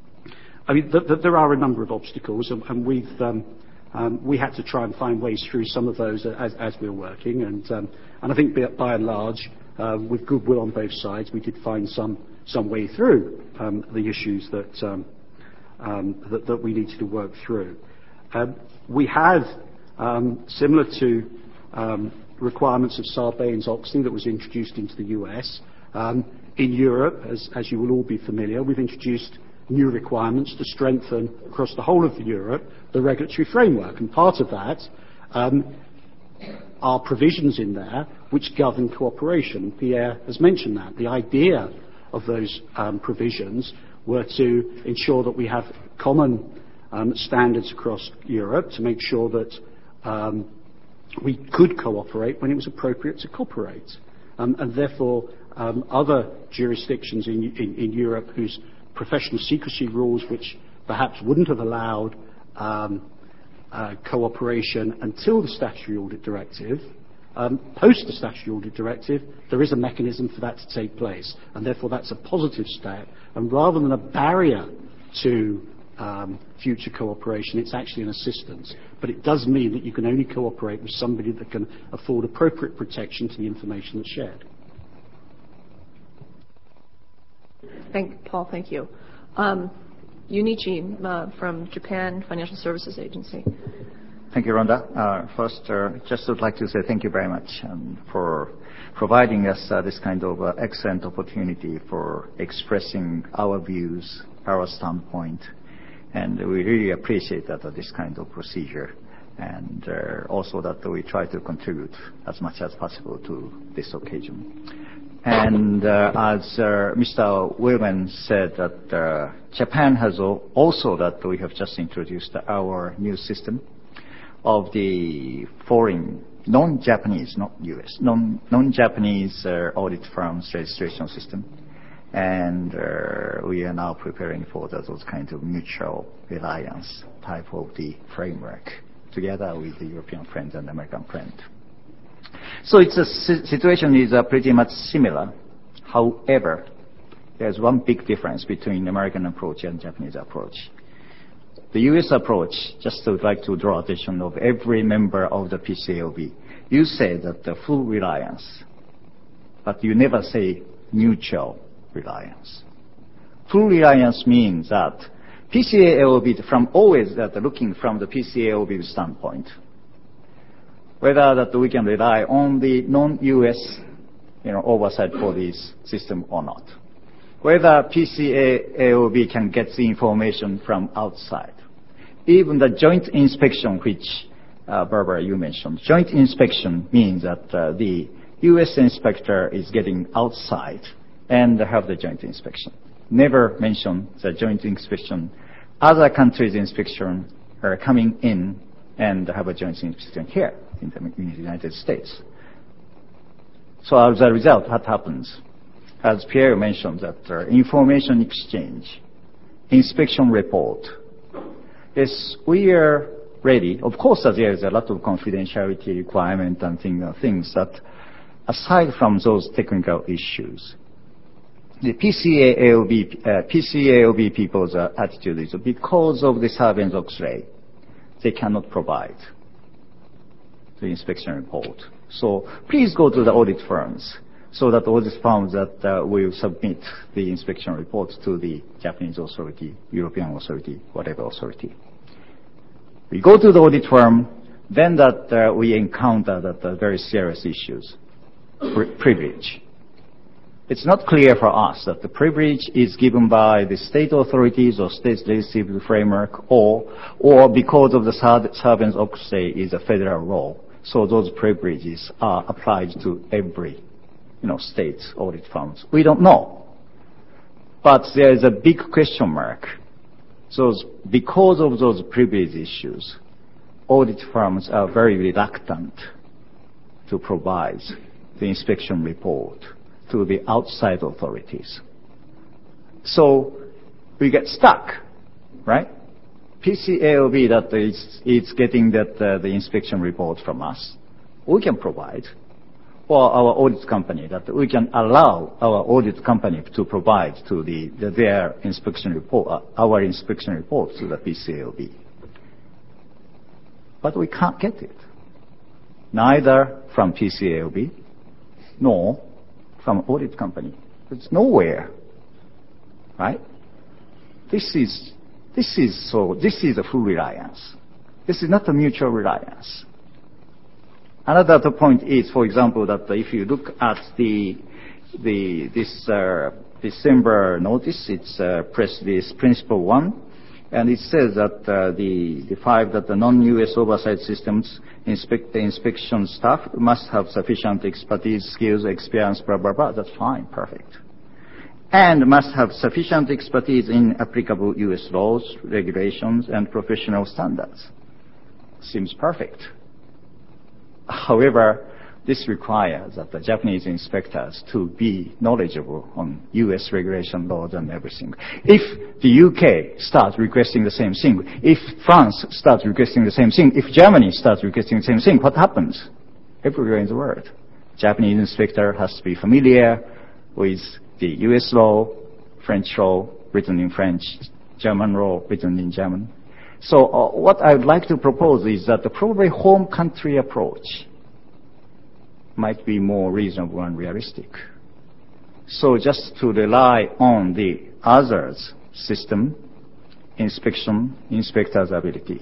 I mean, th- th- there are a number of obstacles, and, and we've um, um, we had to try and find ways through some of those as, as we're working, and um, and I think by, by and large, uh, with goodwill on both sides, we did find some some way through um, the issues that. Um, Um, that, that we needed to work through. Um, we have, um, similar to um, requirements of Sarbanes-Oxley that was introduced into the U S, um, in Europe, as, as you will all be familiar, we've introduced new requirements to strengthen across the whole of Europe the regulatory framework. And part of that um, are provisions in there which govern cooperation. Pierre has mentioned that. The idea of those um, provisions were to ensure that we have common um, standards across Europe to make sure that um, we could cooperate when it was appropriate to cooperate. Um, and therefore, um, other jurisdictions in, in, in Europe whose professional secrecy rules, which perhaps wouldn't have allowed um, uh, cooperation until the Statutory Audit Directive, Um, post the Statutory Audit Directive, there is a mechanism for that to take place, and therefore that's a positive step. And rather than a barrier to um, future cooperation, it's actually an assistance. But it does mean that you can only cooperate with somebody that can afford appropriate protection to the information that's shared. Thank Paul. Thank you. Um, Junichi uh, from Japan Financial Services Agency. Thank you, Rhonda. Uh, first, uh, just would like to say thank you very much um, for providing us uh, this kind of uh, excellent opportunity for expressing our views, our standpoint, and we really appreciate that uh, this kind of procedure, and uh, also that we try to contribute as much as possible to this occasion. And uh, as uh, Mister Willman said, that uh, Japan has also that we have just introduced our new system of the foreign, non-Japanese, not U S, non, non-Japanese uh, audit firms registration system. And uh, we are now preparing for the, those kinds of mutual reliance type of the framework together with the European friends and American friend. So it's a si- situation is uh, pretty much similar. However, there's one big difference between American approach and Japanese approach. The U S approach, just would like to draw attention of every member of the P C A O B. You say that the full reliance, but you never say mutual reliance. Full reliance means that P C A O B, from always that looking from the P C A O B standpoint, whether that we can rely on the non-U S, you know, oversight for this system or not. Whether P C A O B can get the information from outside. Even the joint inspection which uh, Barbara, you mentioned. Joint inspection means that uh, the U S inspector is getting outside and have the joint inspection. Never mention the joint inspection. Other countries' inspection are coming in and have a joint inspection here in the, in the United States. So as a result, what happens? As Pierre mentioned, that uh, information exchange, inspection report, is we are ready. Of course, uh, there is a lot of confidentiality requirement and thing, uh, things that, aside from those technical issues, the P C A L B, uh, P C A L B people's uh, attitude is because of the Sarbanes-Oxley, they cannot provide the inspection report. So please go to the audit firms so that audit firms that uh, will submit the inspection report to the Japanese authority, European authority, whatever authority. We go to the audit firm, then that uh, we encounter that uh, very serious issues, Pri- privilege. It's not clear for us that the privilege is given by the state authorities or state legislative framework, or or because of the Sarbanes-Oxley is a federal law. So those privileges are applied to every, you know, state audit firms. We don't know, but there is a big question mark. So because of those privilege issues, audit firms are very reluctant to provide the inspection report to the outside authorities. So we get stuck, right? P C A L B that is, is getting that uh, the inspection report from us, we can provide, or our audit company, that we can allow our audit company to provide to the, the their inspection report, uh, our inspection report to the P C A L B. But we can't get it, neither from P C A L B nor from audit company. It's nowhere, right? This is this is so. This is a full reliance. This is not a mutual reliance. Another point is, for example, that if you look at the the this uh, December notice, it's uh, press release principle one, and it says that uh, the the five that the non-U S oversight systems inspect the inspection staff must have sufficient expertise, skills, experience, blah blah blah. That's fine, perfect. And must have sufficient expertise in applicable U S laws, regulations, and professional standards. Seems perfect. However, this requires that the Japanese inspectors to be knowledgeable on U S regulation laws and everything. If the U K starts requesting the same thing, if France starts requesting the same thing, if Germany starts requesting the same thing, what happens? Everywhere in the world, Japanese inspector has to be familiar with the U S law, French law, written in French, German law, written in German. So uh, what I would like to propose is that the probably home country approach might be more reasonable and realistic. So just to rely on the others system, inspection, inspector's ability,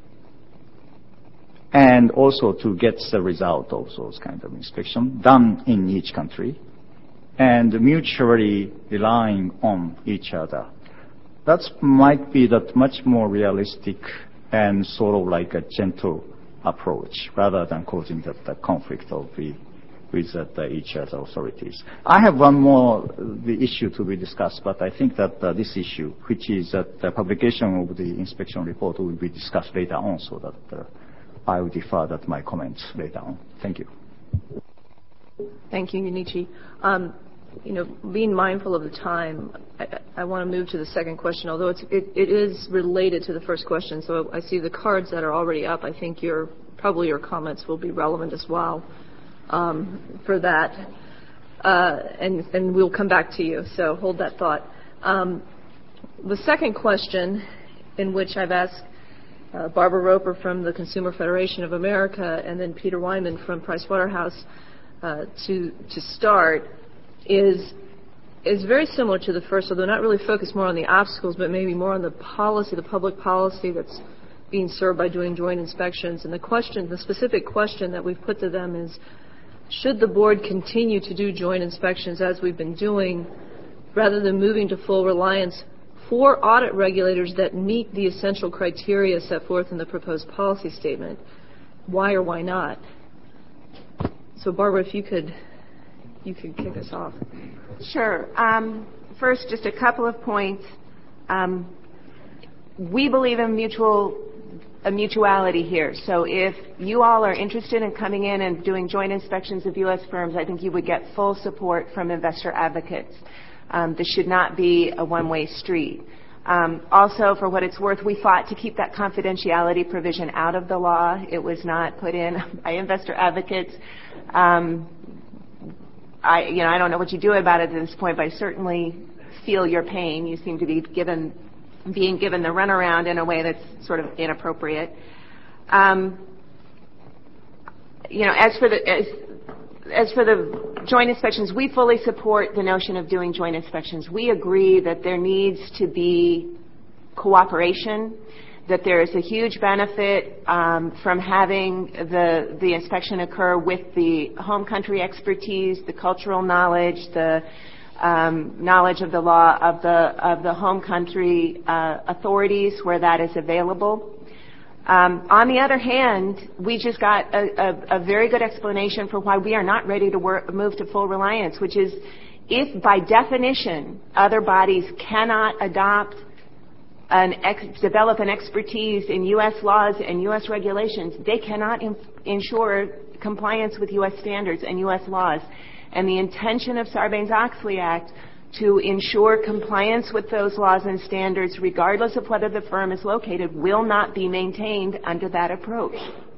and also to get the result of those kind of inspection done in each country, and mutually relying on each other. That might be that much more realistic and sort of like a gentle approach, rather than causing that the conflict of the with the, each other authorities. I have one more the issue to be discussed, but I think that uh, this issue, which is that the publication of the inspection report, will be discussed later on, so that uh, I will defer that my comments later on. Thank you. Thank you, Yunichi. Um, you know, being mindful of the time, I, I want to move to the second question, although it's, it, it is related to the first question. So I see the cards that are already up. I think your probably your comments will be relevant as well um, for that. Uh, and, and we'll come back to you, so hold that thought. Um, the second question, in which I've asked uh, Barbara Roper from the Consumer Federation of America and then Peter Wyman from Pricewaterhouse uh, to, to start, is is very similar to the first, although not really focused more on the obstacles, but maybe more on the policy, the public policy that's being served by doing joint inspections. And the question, the specific question that we've put to them is, should the board continue to do joint inspections as we've been doing, rather than moving to full reliance for audit regulators that meet the essential criteria set forth in the proposed policy statement? why or why not. So, Barbara, if you could, you could kick us off. Sure. Um, first, just a couple of points. Um, we believe in mutual a mutuality here. So if you all are interested in coming in and doing joint inspections of U S firms, I think you would get full support from investor advocates. Um, this should not be a one-way street. Um, also, for what it's worth, we fought to keep that confidentiality provision out of the law. It was not put in by investor advocates. Um, I, you know, I don't know what you do about it at this point, but I certainly feel your pain. You seem to be given, being given the runaround in a way that's sort of inappropriate. Um, you know, as for the as, as for the joint inspections, we fully support the notion of doing joint inspections. We agree that there needs to be cooperation, that there is a huge benefit um, from having the the inspection occur with the home country expertise, the cultural knowledge, the um, knowledge of the law of the of the home country uh, authorities where that is available. Um, on the other hand, we just got a, a, a very good explanation for why we are not ready to work, move to full reliance, which is if by definition other bodies cannot adopt an ex, develop an expertise in U S laws and U S regulations, they cannot in, ensure compliance with U S standards and U S laws. And the intention of Sarbanes-Oxley Act to ensure compliance with those laws and standards, regardless of whether the firm is located, will not be maintained under that approach.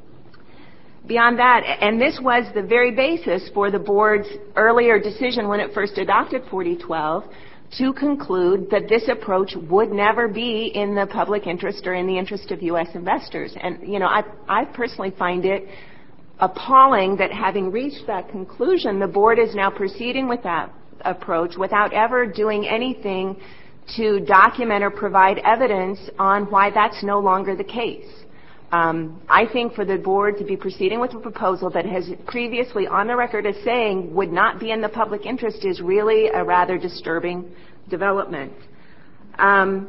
Beyond that, and this was the very basis for the board's earlier decision when it first adopted forty twelve, to conclude that this approach would never be in the public interest or in the interest of U S investors. And, you know, I, I personally find it appalling that having reached that conclusion, the board is now proceeding with that approach without ever doing anything to document or provide evidence on why that's no longer the case. Um, I think for the board to be proceeding with a proposal that has previously on the record as saying would not be in the public interest is really a rather disturbing development. Um,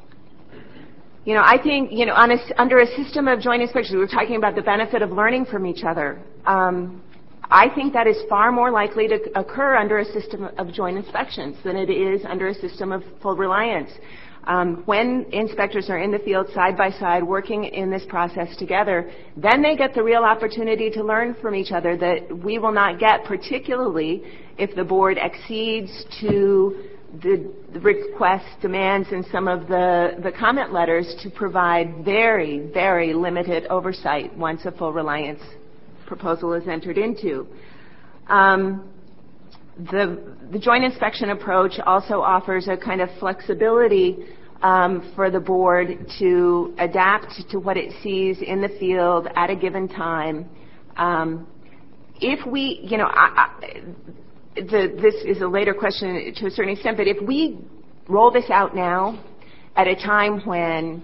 you know, I think, you know, on a, under a system of joint inspections, we were talking about the benefit of learning from each other. Um, I think that is far more likely to occur under a system of joint inspections than it is under a system of full reliance. Um, when inspectors are in the field side by side working in this process together, then they get the real opportunity to learn from each other that we will not get, particularly if the board exceeds to the, the requests, demands, and some of the, the comment letters to provide very, very limited oversight once a full reliance proposal is entered into. Um, the, the joint inspection approach also offers a kind of flexibility um, for the board to adapt to what it sees in the field at a given time. Um, if we, you know, I, I, the, this is a later question to a certain extent, but if we roll this out now at a time when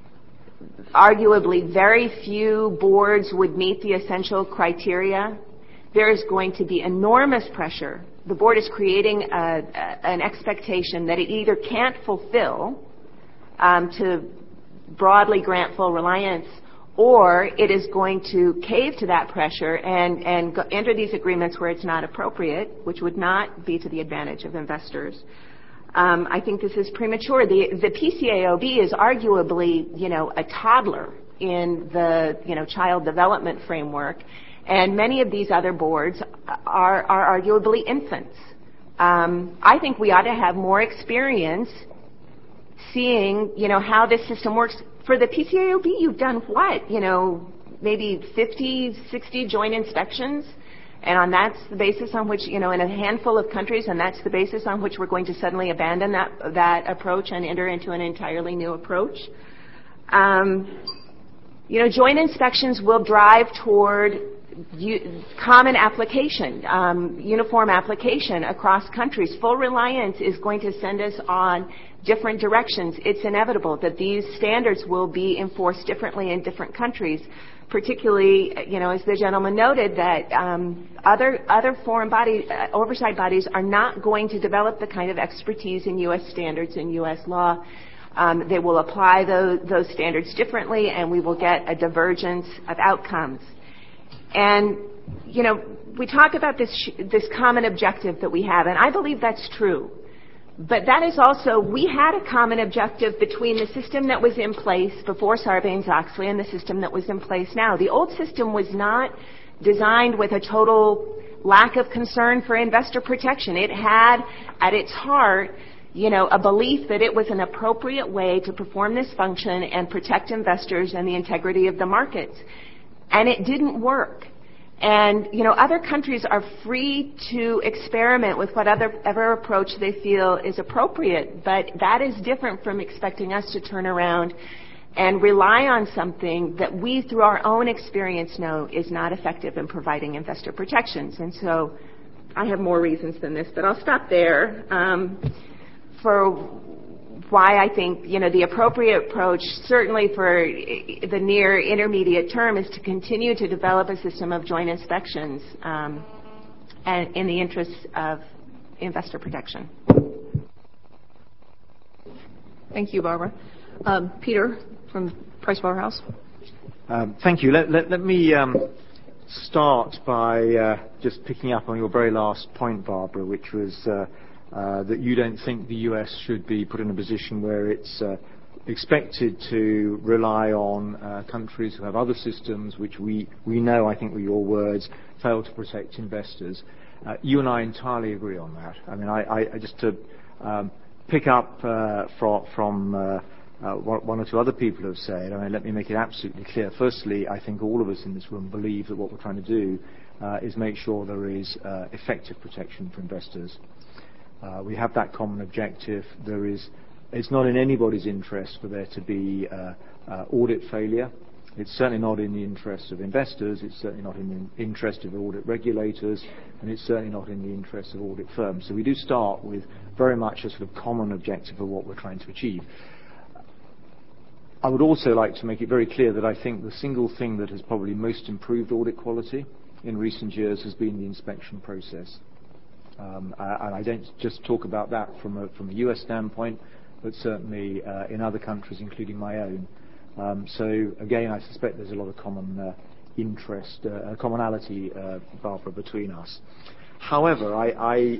arguably very few boards would meet the essential criteria, there is going to be enormous pressure. The board is creating a, a, an expectation that it either can't fulfill um, to broadly grant full reliance, or it is going to cave to that pressure and, and go, enter these agreements where it's not appropriate, which would not be to the advantage of investors. Um, I think this is premature. The, the P C A O B is arguably, you know, a toddler in the, you know, child development framework, and many of these other boards are, are arguably infants. Um, I think we ought to have more experience seeing, you know, how this system works. For the P C A O B, you've done what? You know, maybe fifty, sixty joint inspections? And on that's the basis on which, you know, in a handful of countries, and that's the basis on which we're going to suddenly abandon that that approach and enter into an entirely new approach. Um, you know, joint inspections will drive toward u- common application, um, uniform application across countries. Full reliance is going to send us on different directions. It's inevitable that these standards will be enforced differently in different countries. Particularly, you know, as the gentleman noted, that um, other other foreign body uh, oversight bodies are not going to develop the kind of expertise in U S standards and U S law. Um, they will apply those, those standards differently, and we will get a divergence of outcomes. And, you know, we talk about this, sh- this common objective that we have, and I believe that's true. But that is also, we had a common objective between the system that was in place before Sarbanes-Oxley and the system that was in place now. The old system was not designed with a total lack of concern for investor protection. It had at its heart, you know, a belief that it was an appropriate way to perform this function and protect investors and the integrity of the markets. And it didn't work. And, you know, other countries are free to experiment with whatever approach they feel is appropriate, but that is different from expecting us to turn around and rely on something that we, through our own experience, know is not effective in providing investor protections. And so I have more reasons than this, but I'll stop there. Um, for why I think, you know, the appropriate approach, certainly for the near intermediate term, is to continue to develop a system of joint inspections um, and in the interests of investor protection. Thank you, Barbara. Um, Peter from Pricewaterhouse. Um, thank you. Let, let, let me um, start by uh, just picking up on your very last point, Barbara, which was uh, Uh, that you don't think the U S should be put in a position where it's uh, expected to rely on uh, countries who have other systems which we, we know, I think were your words, fail to protect investors. Uh, you and I entirely agree on that. I mean, I, I just to um, pick up uh, from, from uh, uh, one or two other people have said, I mean, let me make it absolutely clear. Firstly, I think all of us in this room believe that what we're trying to do uh, is make sure there is uh, effective protection for investors. Uh, we have that common objective. There is, it's not in anybody's interest for there to be uh, uh, audit failure. It's certainly not in the interest of investors. It's certainly not in the interest of audit regulators, and it's certainly not in the interest of audit firms. So we do start with very much a sort of common objective of what we're trying to achieve. I would also like to make it very clear that I think the single thing that has probably most improved audit quality in recent years has been the inspection process. Um, and I don't just talk about that from a, from a U S standpoint, but certainly uh, in other countries, including my own. Um, so again, I suspect there's a lot of common uh, interest, uh, commonality, uh, Barbara, between us. However, I, I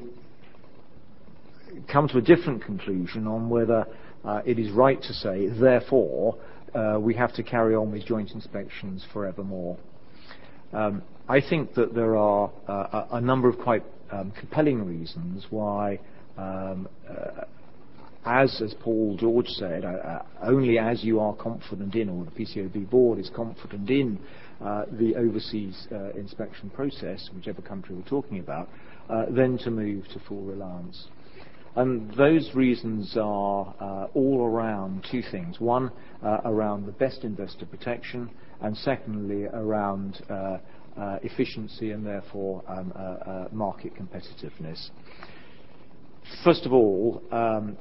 come to a different conclusion on whether uh, it is right to say, therefore, uh, we have to carry on with joint inspections forevermore. Um, I think that there are uh, a, a number of quite Um, compelling reasons why, um, uh, as as Paul George said, uh, uh, only as you are confident in, or the P C O B board is confident in, uh, the overseas uh, inspection process, whichever country we're talking about, uh, then to move to full reliance. And those reasons are uh, all around two things. One, uh, around the best investor protection, and secondly, around uh, Uh, efficiency and therefore um, uh, uh, market competitiveness. First of all, um,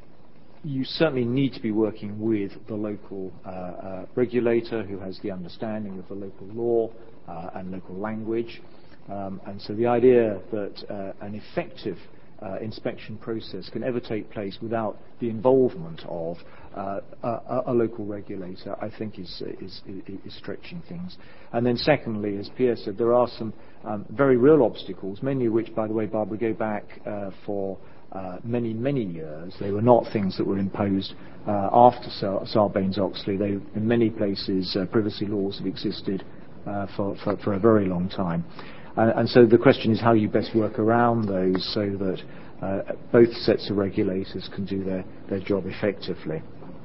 you certainly need to be working with the local uh, uh, regulator who has the understanding of the local law uh, and local language. Um, and so the idea that uh, an effective uh, inspection process can ever take place without the involvement of uh, a, a local regulator, I think is, is, is stretching things. And then secondly, as Pierre said, there are some um, very real obstacles, many of which, by the way, Barbara, go back uh, for uh, many, many years. They were not things that were imposed uh, after Sar- Sarbanes-Oxley. They, in many places, uh, privacy laws have existed uh, for, for, for a very long time. And, and so the question is how you best work around those so that uh, both sets of regulators can do their, their job effectively.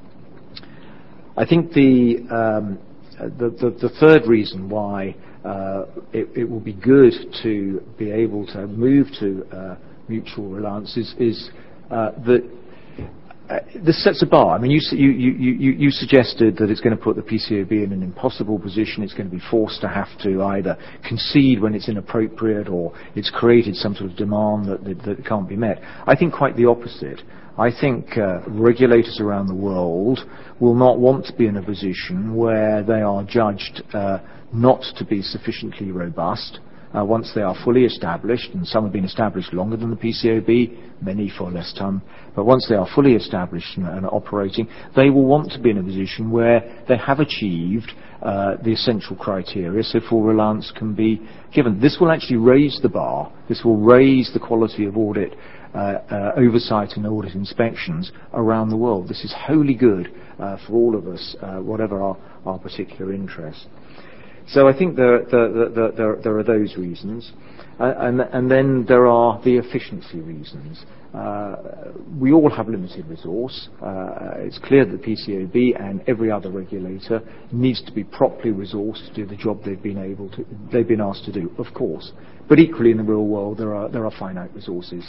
I think the, um, the, the, the third reason why uh, it, it will be good to be able to move to uh, mutual reliance is, is uh, that Uh, this sets a bar. I mean, you, you, you, you suggested that it's going to put the P C O B in an impossible position. It's going to be forced to have to either concede when it's inappropriate or it's created some sort of demand that, that, that can't be met. I think quite the opposite. I think uh, regulators around the world will not want to be in a position where they are judged uh, not to be sufficiently robust uh, once they are fully established, and some have been established longer than the P C A B, many for less time, but once they are fully established and, and operating, they will want to be in a position where they have achieved uh, the essential criteria so full reliance can be given. This will actually raise the bar. This will raise the quality of audit uh, uh, oversight and audit inspections around the world. This is wholly good uh, for all of us, uh, whatever our, our particular interest. So I think there, there, there, there, there are those reasons. Uh, and, and then there are the efficiency reasons. Uh, we all have limited resource. Uh, it's clear that the P C A B and every other regulator needs to be properly resourced to do the job they've been able to, they've been asked to do, of course. But equally in the real world, there are, there are finite resources.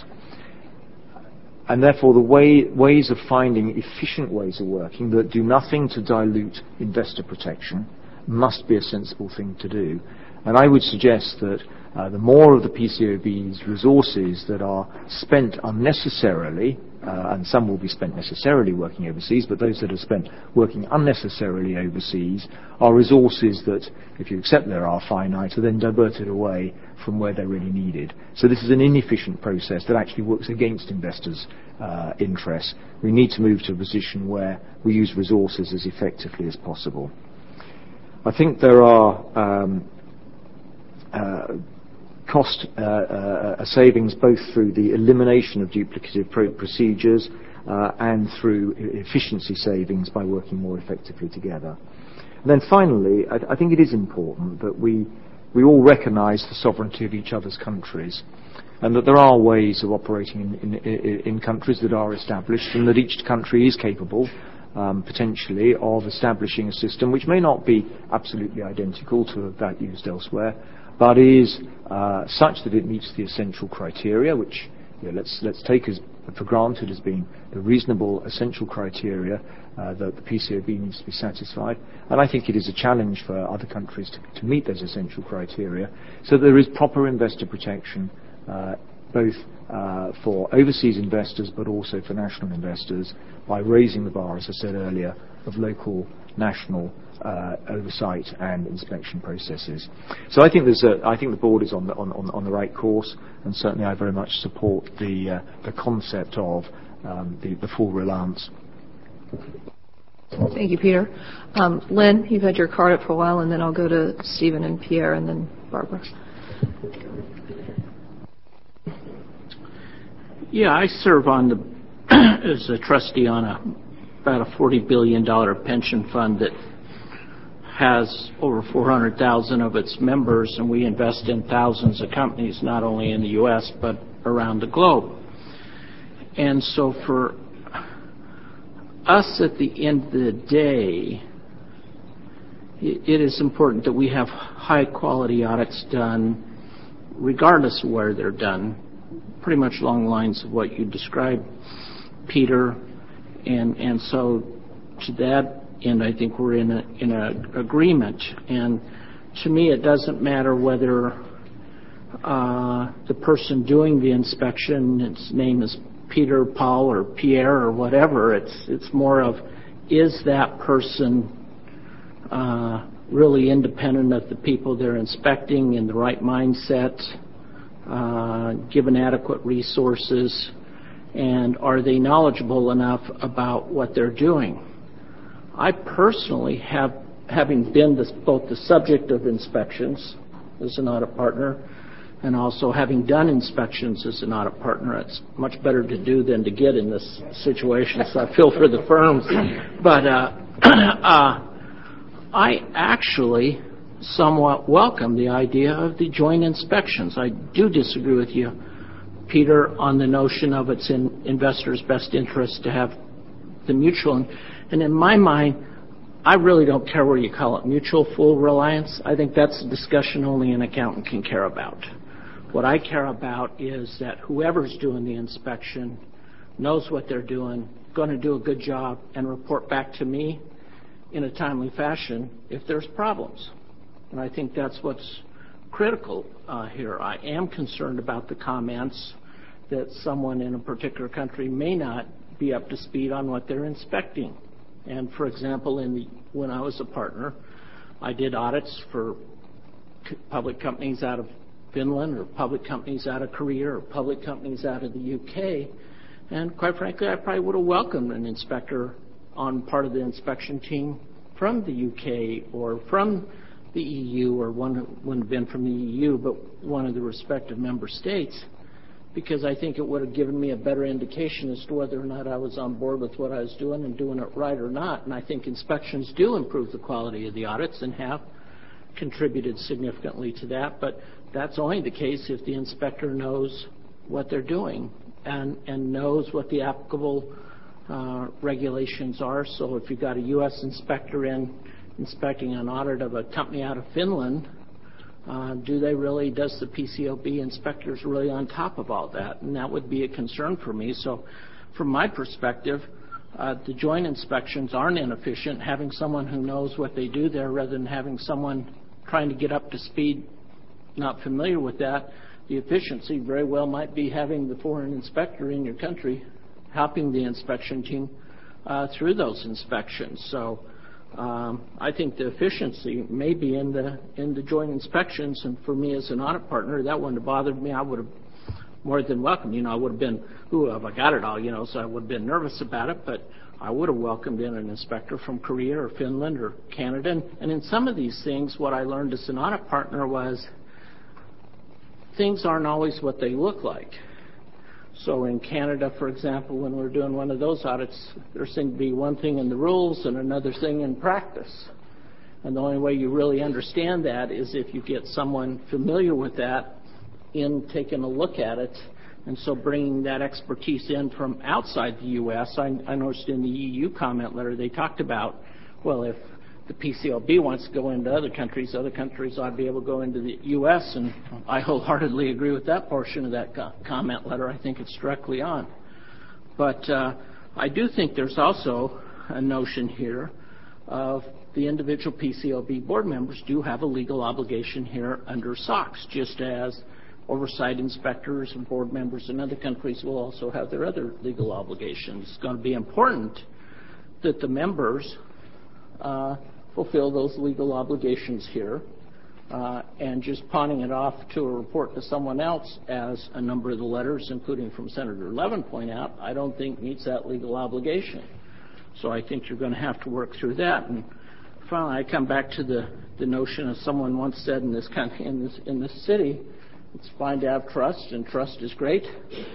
And therefore, the way, ways of finding efficient ways of working that do nothing to dilute investor protection must be a sensible thing to do. And I would suggest that uh, the more of the P C A B's resources that are spent unnecessarily, uh, and some will be spent necessarily working overseas, but those that are spent working unnecessarily overseas are resources that, if you accept there are finite, are then diverted away from where they're really needed. So this is an inefficient process that actually works against investors' uh, interests. We need to move to a position where we use resources as effectively as possible. I think there are um, uh, cost uh, uh, savings both through the elimination of duplicative pro- procedures uh, and through efficiency savings by working more effectively together. And then finally, I, I think it is important that we, we all recognise the sovereignty of each other's countries, and that there are ways of operating in, in, in countries that are established, and that each country is capable Um, potentially of establishing a system which may not be absolutely identical to that used elsewhere, but is uh, such that it meets the essential criteria, which you know, let's let's take as for granted as being the reasonable essential criteria uh, that the P C A B needs to be satisfied. And I think it is a challenge for other countries to, to meet those essential criteria, so there is proper investor protection, uh, both uh, for overseas investors but also for national investors, by raising the bar, as I said earlier, of local, national uh, oversight and inspection processes. So I think there's a, I think the board is on the on, on, on the right course, and certainly I very much support the uh, the concept of um, the, the full reliance. Thank you, Peter. Um, Lynn, you've had your card up for a while, and then I'll go to Stephen and Pierre, and then Barbara. Yeah, I serve on the as a trustee on a about a forty billion dollars pension fund that has over four hundred thousand of its members, and we invest in thousands of companies, not only in the U S but around the globe. And so for us at the end of the day, it is important that we have high quality audits done regardless of where they're done, pretty much along the lines of what you described, Peter, and and so to that end, I think we're in a in a agreement. And to me, it doesn't matter whether uh, the person doing the inspection, its name is Peter, Paul, or Pierre, or whatever. It's it's more of, is that person uh, really independent of the people they're inspecting, in the right mindset, uh, given adequate resources, and are they knowledgeable enough about what they're doing? I personally have, having been this, both the subject of inspections as an audit partner and also having done inspections as an audit partner, it's much better to do than to get in this situation, so I feel for the firms. But uh, uh, I actually somewhat welcome the idea of the joint inspections. I do disagree with you, Peter, on the notion of it's in investors' best interest to have the mutual. And in my mind, I really don't care whether you call it mutual full reliance. I think that's a discussion only an accountant can care about. What I care about is that whoever's doing the inspection knows what they're doing, going to do a good job, and report back to me in a timely fashion if there's problems. And I think that's what's critical uh, here. I am concerned about the comments that someone in a particular country may not be up to speed on what they're inspecting. And for example, in the, when I was a partner, I did audits for c- public companies out of Finland or public companies out of Korea or public companies out of the U K. And quite frankly, I probably would have welcomed an inspector on part of the inspection team from the U K or from the E U, or one who wouldn't have been from the E U, but one of the respective member states, because I think it would have given me a better indication as to whether or not I was on board with what I was doing and doing it right or not. And I think inspections do improve the quality of the audits and have contributed significantly to that, but that's only the case if the inspector knows what they're doing and, and knows what the applicable uh, regulations are. So if you've got a U S inspector in inspecting an audit of a company out of Finland, uh, do they really, does the P C O B inspectors really on top of all that? And that would be a concern for me. So from my perspective, uh, the joint inspections aren't inefficient. Having someone who knows what they do there rather than having someone trying to get up to speed not familiar with that, the efficiency very well might be having the foreign inspector in your country helping the inspection team uh, through those inspections. So um, I think the efficiency may be in the in the joint inspections, and for me as an audit partner, that wouldn't have bothered me. I would have more than welcomed. You know, I would have been, ooh, have I got it all? You know, so I would have been nervous about it, but I would have welcomed in an inspector from Korea or Finland or Canada. And, and in some of these things, what I learned as an audit partner was things aren't always what they look like. So in Canada, for example, when we're doing one of those audits, there seemed to be one thing in the rules and another thing in practice. And the only way you really understand that is if you get someone familiar with that in taking a look at it. And so bringing that expertise in from outside the U S, I, I noticed in the E U comment letter they talked about, well, if the P C O B wants to go into other countries, other countries ought to be able to go into the U S, and I wholeheartedly agree with that portion of that co- comment letter. I think it's directly on. But uh, I do think there's also a notion here of the individual P C O B board members do have a legal obligation here under SOX, just as oversight inspectors and board members in other countries will also have their other legal obligations. It's going to be important that the members uh, fulfill those legal obligations here, uh, and just pawning it off to a report to someone else, as a number of the letters, including from Senator Levin, point out, I don't think meets that legal obligation. So I think you're going to have to work through that. And finally, I come back to the, the notion, as someone once said in this country, in this in this city, it's fine to have trust, and trust is great,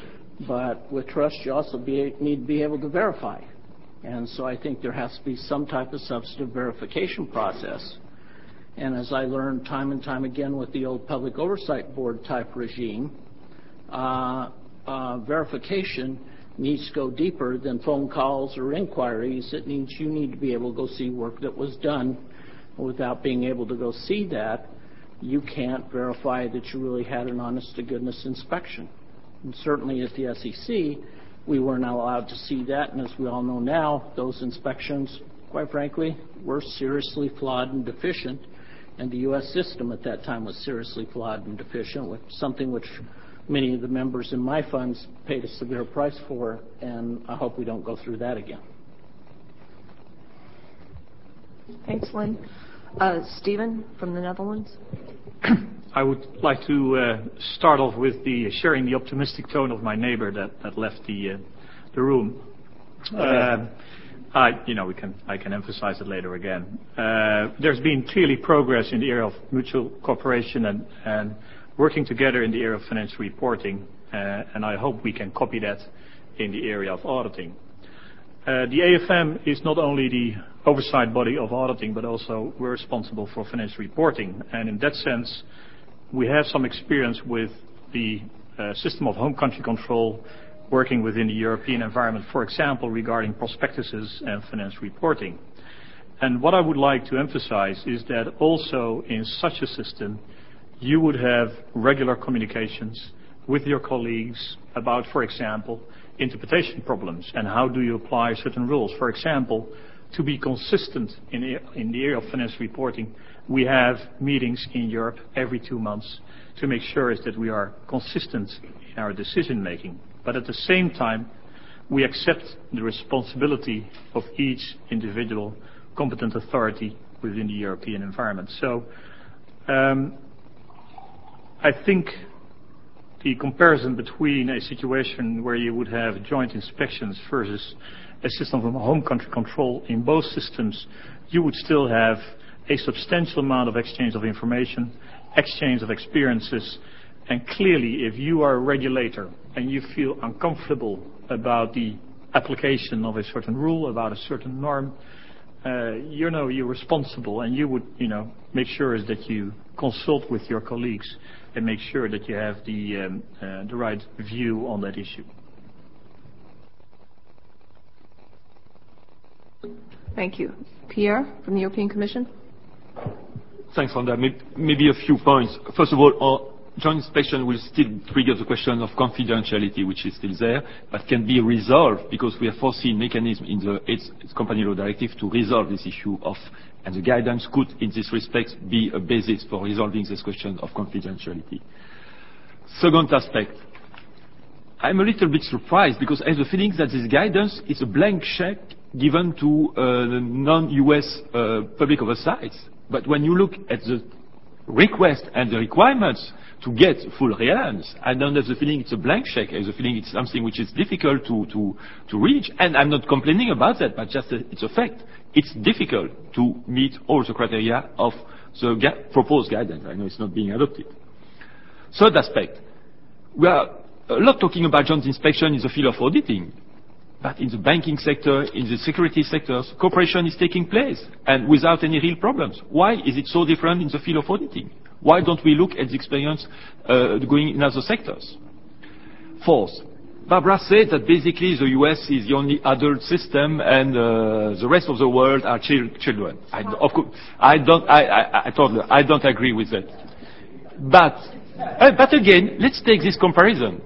but with trust you also be, need to be able to verify. And so I think there has to be some type of substantive verification process. And as I learned time and time again with the old Public Oversight Board type regime, uh, uh, verification needs to go deeper than phone calls or inquiries. It needs, you need to be able to go see work that was done. Without being able to go see that, you can't verify that you really had an honest-to-goodness inspection. And certainly at the S E C, we weren't allowed to see that, and as we all know now, those inspections, quite frankly, were seriously flawed and deficient, and the U S system at that time was seriously flawed and deficient, with something which many of the members in my funds paid a severe price for, and I hope we don't go through that again. Thanks, Lynn. Uh, Stephen from the Netherlands. I would like to uh, start off with the sharing the optimistic tone of my neighbor that, that left the uh, the room. Uh, I, you know, we can I can emphasize it later again. Uh, there's been clearly progress in the area of mutual cooperation and, and working together in the area of financial reporting, uh, and I hope we can copy that in the area of auditing. Uh, the A F M is not only the oversight body of auditing, but also we're responsible for financial reporting, and in that sense, we have some experience with the uh, system of home country control working within the European environment, for example, regarding prospectuses and financial reporting. And what I would like to emphasize is that also in such a system, you would have regular communications with your colleagues about, for example, interpretation problems and how do you apply certain rules. For example, to be consistent in, in the area of financial reporting, we have meetings in Europe every two months to make sure is that we are consistent in our decision making. But at the same time, we accept the responsibility of each individual competent authority within the European environment. So um, I think the comparison between a situation where you would have joint inspections versus a system of home country control, in both systems you would still have a substantial amount of exchange of information, exchange of experiences, and clearly if you are a regulator and you feel uncomfortable about the application of a certain rule, about a certain norm, uh, you know you're responsible, and you would you know make sure that you consult with your colleagues and make sure that you have the um, uh, the right view on that issue. Thank you. Pierre, from the European Commission. Thanks, Rhonda. Maybe a few points. First of all, our joint inspection will still trigger the question of confidentiality, which is still there, but can be resolved because we have foreseen mechanism in the AIDS Company Law Directive to resolve this issue of, and the guidance could, in this respect, be a basis for resolving this question of confidentiality. Second aspect, I'm a little bit surprised because I have the feeling that this guidance is a blank check given to uh, the non-U S uh, public oversight. But when you look at the request and the requirements to get full reliance, I don't have the feeling it's a blank check. I have the feeling it's something which is difficult to, to, to reach. And I'm not complaining about that, but just a, it's a fact. It's difficult to meet all the criteria of the ga- proposed guidance. I know it's not being adopted. Third aspect, we are a lot talking about joint inspection in the field of auditing. But in the banking sector, in the security sectors, cooperation is taking place, and without any real problems. Why is it so different in the field of auditing? Why don't we look at the experience uh, going in other sectors? Fourth, Barbara said that basically the U S is the only adult system, and uh, the rest of the world are chil- children. I, of course, I don't. I, I, I told her I don't agree with that. But, uh, but again, let's take this comparison.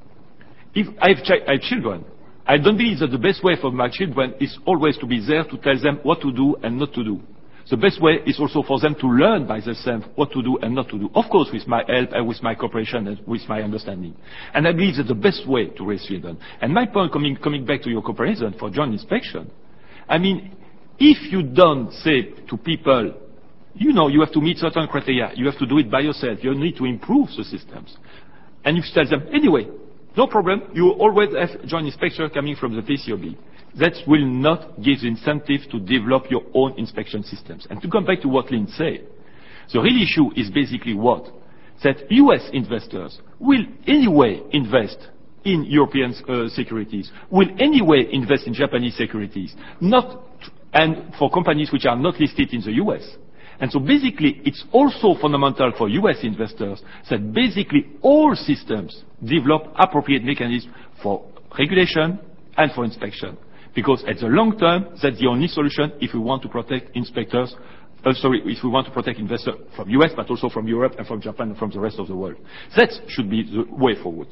If I have, chi- I have children. I don't believe that the best way for my children is always to be there to tell them what to do and not to do. The best way is also for them to learn by themselves what to do and not to do. Of course, with my help and with my cooperation and with my understanding. And I believe that the best way to raise children. And my point, coming, coming back to your comparison for joint inspection, I mean, if you don't say to people, you know, you have to meet certain criteria, you have to do it by yourself, you need to improve the systems, and you tell them, anyway, no problem, you always have joint inspection coming from the P C O B. That will not give the incentive to develop your own inspection systems. And to come back to what Lynn said, the real issue is basically what? That U S investors will anyway invest in European uh, securities, will anyway invest in Japanese securities, not, and for companies which are not listed in the U S. And so basically, it's also fundamental for U S investors that basically all systems develop appropriate mechanisms for regulation and for inspection. Because at the long term, that's the only solution if we want to protect inspectors, uh, sorry, if we want to protect investors from U S, but also from Europe and from Japan and from the rest of the world. That should be the way forward.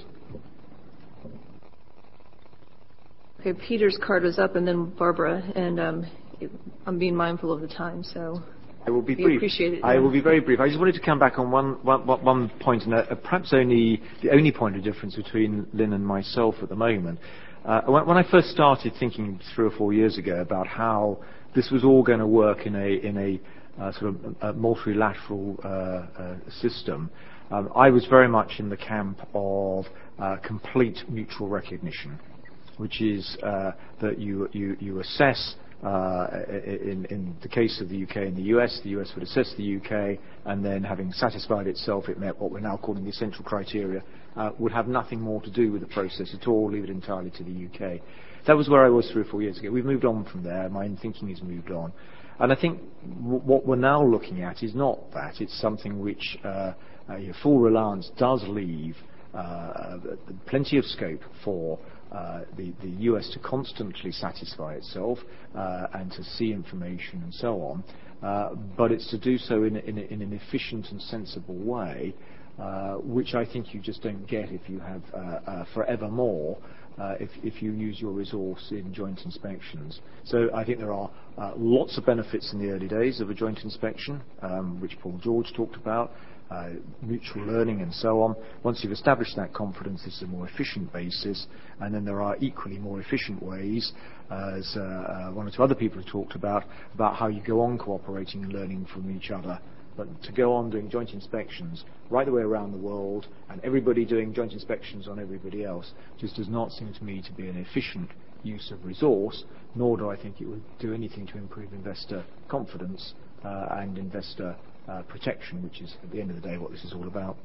Okay, Peter's card was up, and then Barbara, and um, I'm being mindful of the time, so... I will be we brief. Appreciate it, I yeah. will be very brief. I just wanted to come back on one, one, one point, and uh, perhaps only the only point of difference between Lynn and myself at the moment. Uh, when, when I first started thinking three or four years ago about how this was all going to work in a in a uh, sort of a multilateral uh, uh, system, um, I was very much in the camp of uh, complete mutual recognition, which is uh, that you you, you assess. Uh, in, in the case of the U K and the U S, the U S would assess the U K, and then having satisfied itself, it met what we're now calling the essential criteria, uh, would have nothing more to do with the process at all, leave it entirely to the U K. That was where I was three or four years ago. We've moved on from there. My thinking has moved on. And I think w- what we're now looking at is not that. It's something which uh, uh, full reliance does leave uh, plenty of scope for Uh, the, the U S to constantly satisfy itself uh, and to see information and so on, uh, but it's to do so in, in, in an efficient and sensible way, uh, which I think you just don't get if you have uh, uh, forevermore, uh, if, if you use your resource in joint inspections. So I think there are uh, lots of benefits in the early days of a joint inspection, um, which Paul George talked about. Uh, mutual learning and so on. Once you've established that confidence, this is a more efficient basis, and then there are equally more efficient ways, uh, as uh, uh, one or two other people have talked about, about how you go on cooperating and learning from each other But to go on doing joint inspections right the way around the world and everybody doing joint inspections on everybody else just does not seem to me to be an efficient use of resource, nor do I think it would do anything to improve investor confidence uh, and investor uh, protection, which is, at the end of the day, what this is all about.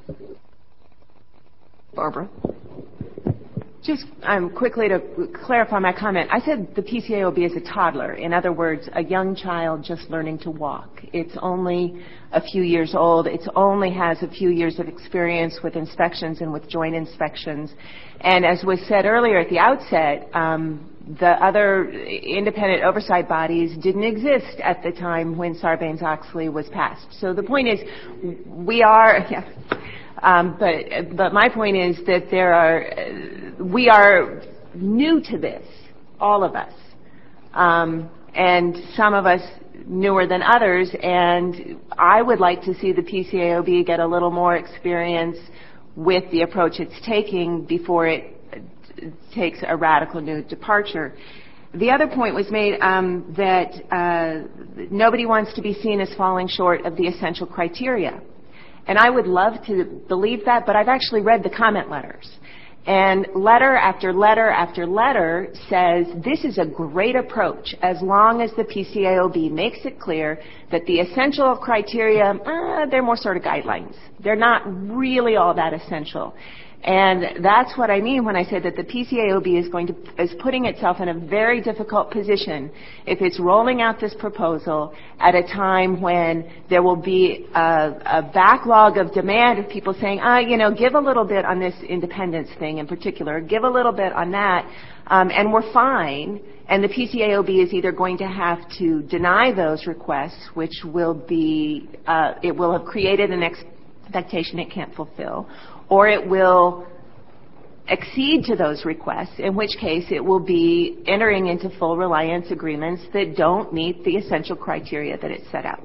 Barbara? Just um, quickly to clarify my comment, I said the P C A O B is a toddler. In other words, a young child just learning to walk. It's only a few years old. It only has a few years of experience with inspections and with joint inspections. And as was said earlier at the outset, um, the other independent oversight bodies didn't exist at the time when Sarbanes-Oxley was passed. So the point is, we are... Yeah, Um, but but my point is that there are uh, we are new to this, all of us, um, and some of us newer than others. And I would like to see the P C A O B get a little more experience with the approach it's taking before it uh, takes a radical new departure. The other point was made um, that uh, nobody wants to be seen as falling short of the essential criteria. And I would love to believe that, but I've actually read the comment letters. And letter after letter after letter says this is a great approach as long as the P C A O B makes it clear that the essential criteria, uh, they're more sort of guidelines. They're not really all that essential. And that's what I mean when I say that the P C A O B is going to is putting itself in a very difficult position if it's rolling out this proposal at a time when there will be a, a backlog of demand of people saying, ah, you know, give a little bit on this independence thing in particular, give a little bit on that, um, and we're fine. And the P C A O B is either going to have to deny those requests, which will be, uh, it will have created an expectation it can't fulfill, or it will accede to those requests, in which case it will be entering into full reliance agreements that don't meet the essential criteria that it set out.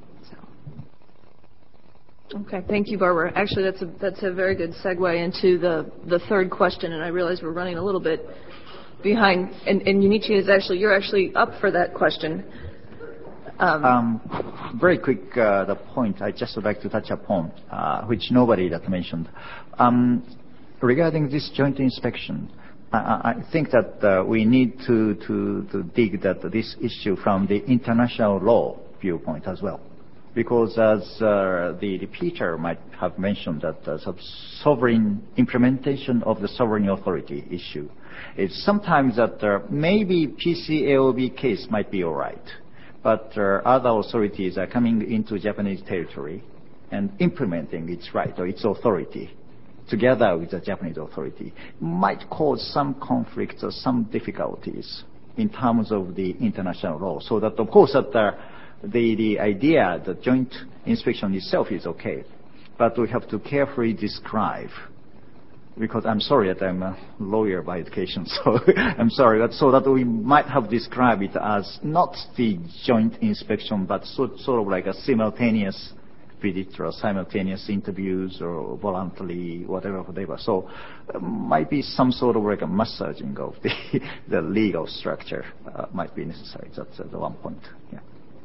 So. Okay, thank you, Barbara. Actually, that's a, that's a very good segue into the, the third question, and I realize we're running a little bit behind. And, and Junichi is actually, you're actually up for that question. Um, um, very quick, uh, the point I just would like to touch upon, uh, which nobody that mentioned. Um, regarding this joint inspection, I, I think that uh, we need to, to, to dig that this issue from the international law viewpoint as well. Because as uh, the, the Peter might have mentioned that uh, sovereign implementation of the sovereign authority issue, it's sometimes that uh, maybe P C A O B case might be all right. But uh, other authorities are coming into Japanese territory and implementing its right or its authority together with the Japanese authority might cause some conflict or some difficulties in terms of the international law. So that, of course, that uh, the, the idea, the joint inspection itself is okay, but we have to carefully describe, because I'm sorry that I'm a lawyer by education, so I'm sorry, but so that we might have described it as not the joint inspection, but so, sort of like a simultaneous visit or simultaneous interviews or voluntary, whatever, whatever. So uh, might be some sort of like a massaging of the, the legal structure uh, might be necessary. That's uh, the one point. Yeah.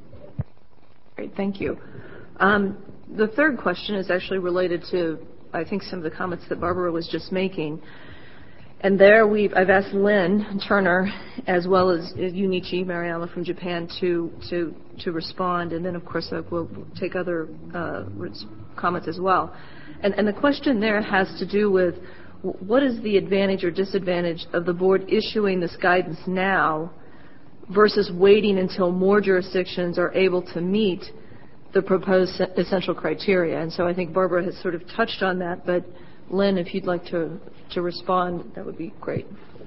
Great, thank you. Um, the third question is actually related to I think some of the comments that Barbara was just making. And there we've, I've asked Lynn Turner as well as Junichi Maruyama from Japan to, to, to respond. And then, of course, uh, we'll take other uh, comments as well. And, and the question there has to do with what is the advantage or disadvantage of the board issuing this guidance now versus waiting until more jurisdictions are able to meet the proposed essential criteria. And so I think Barbara has sort of touched on that, but Lynn, if you'd like to, to respond, that would be great.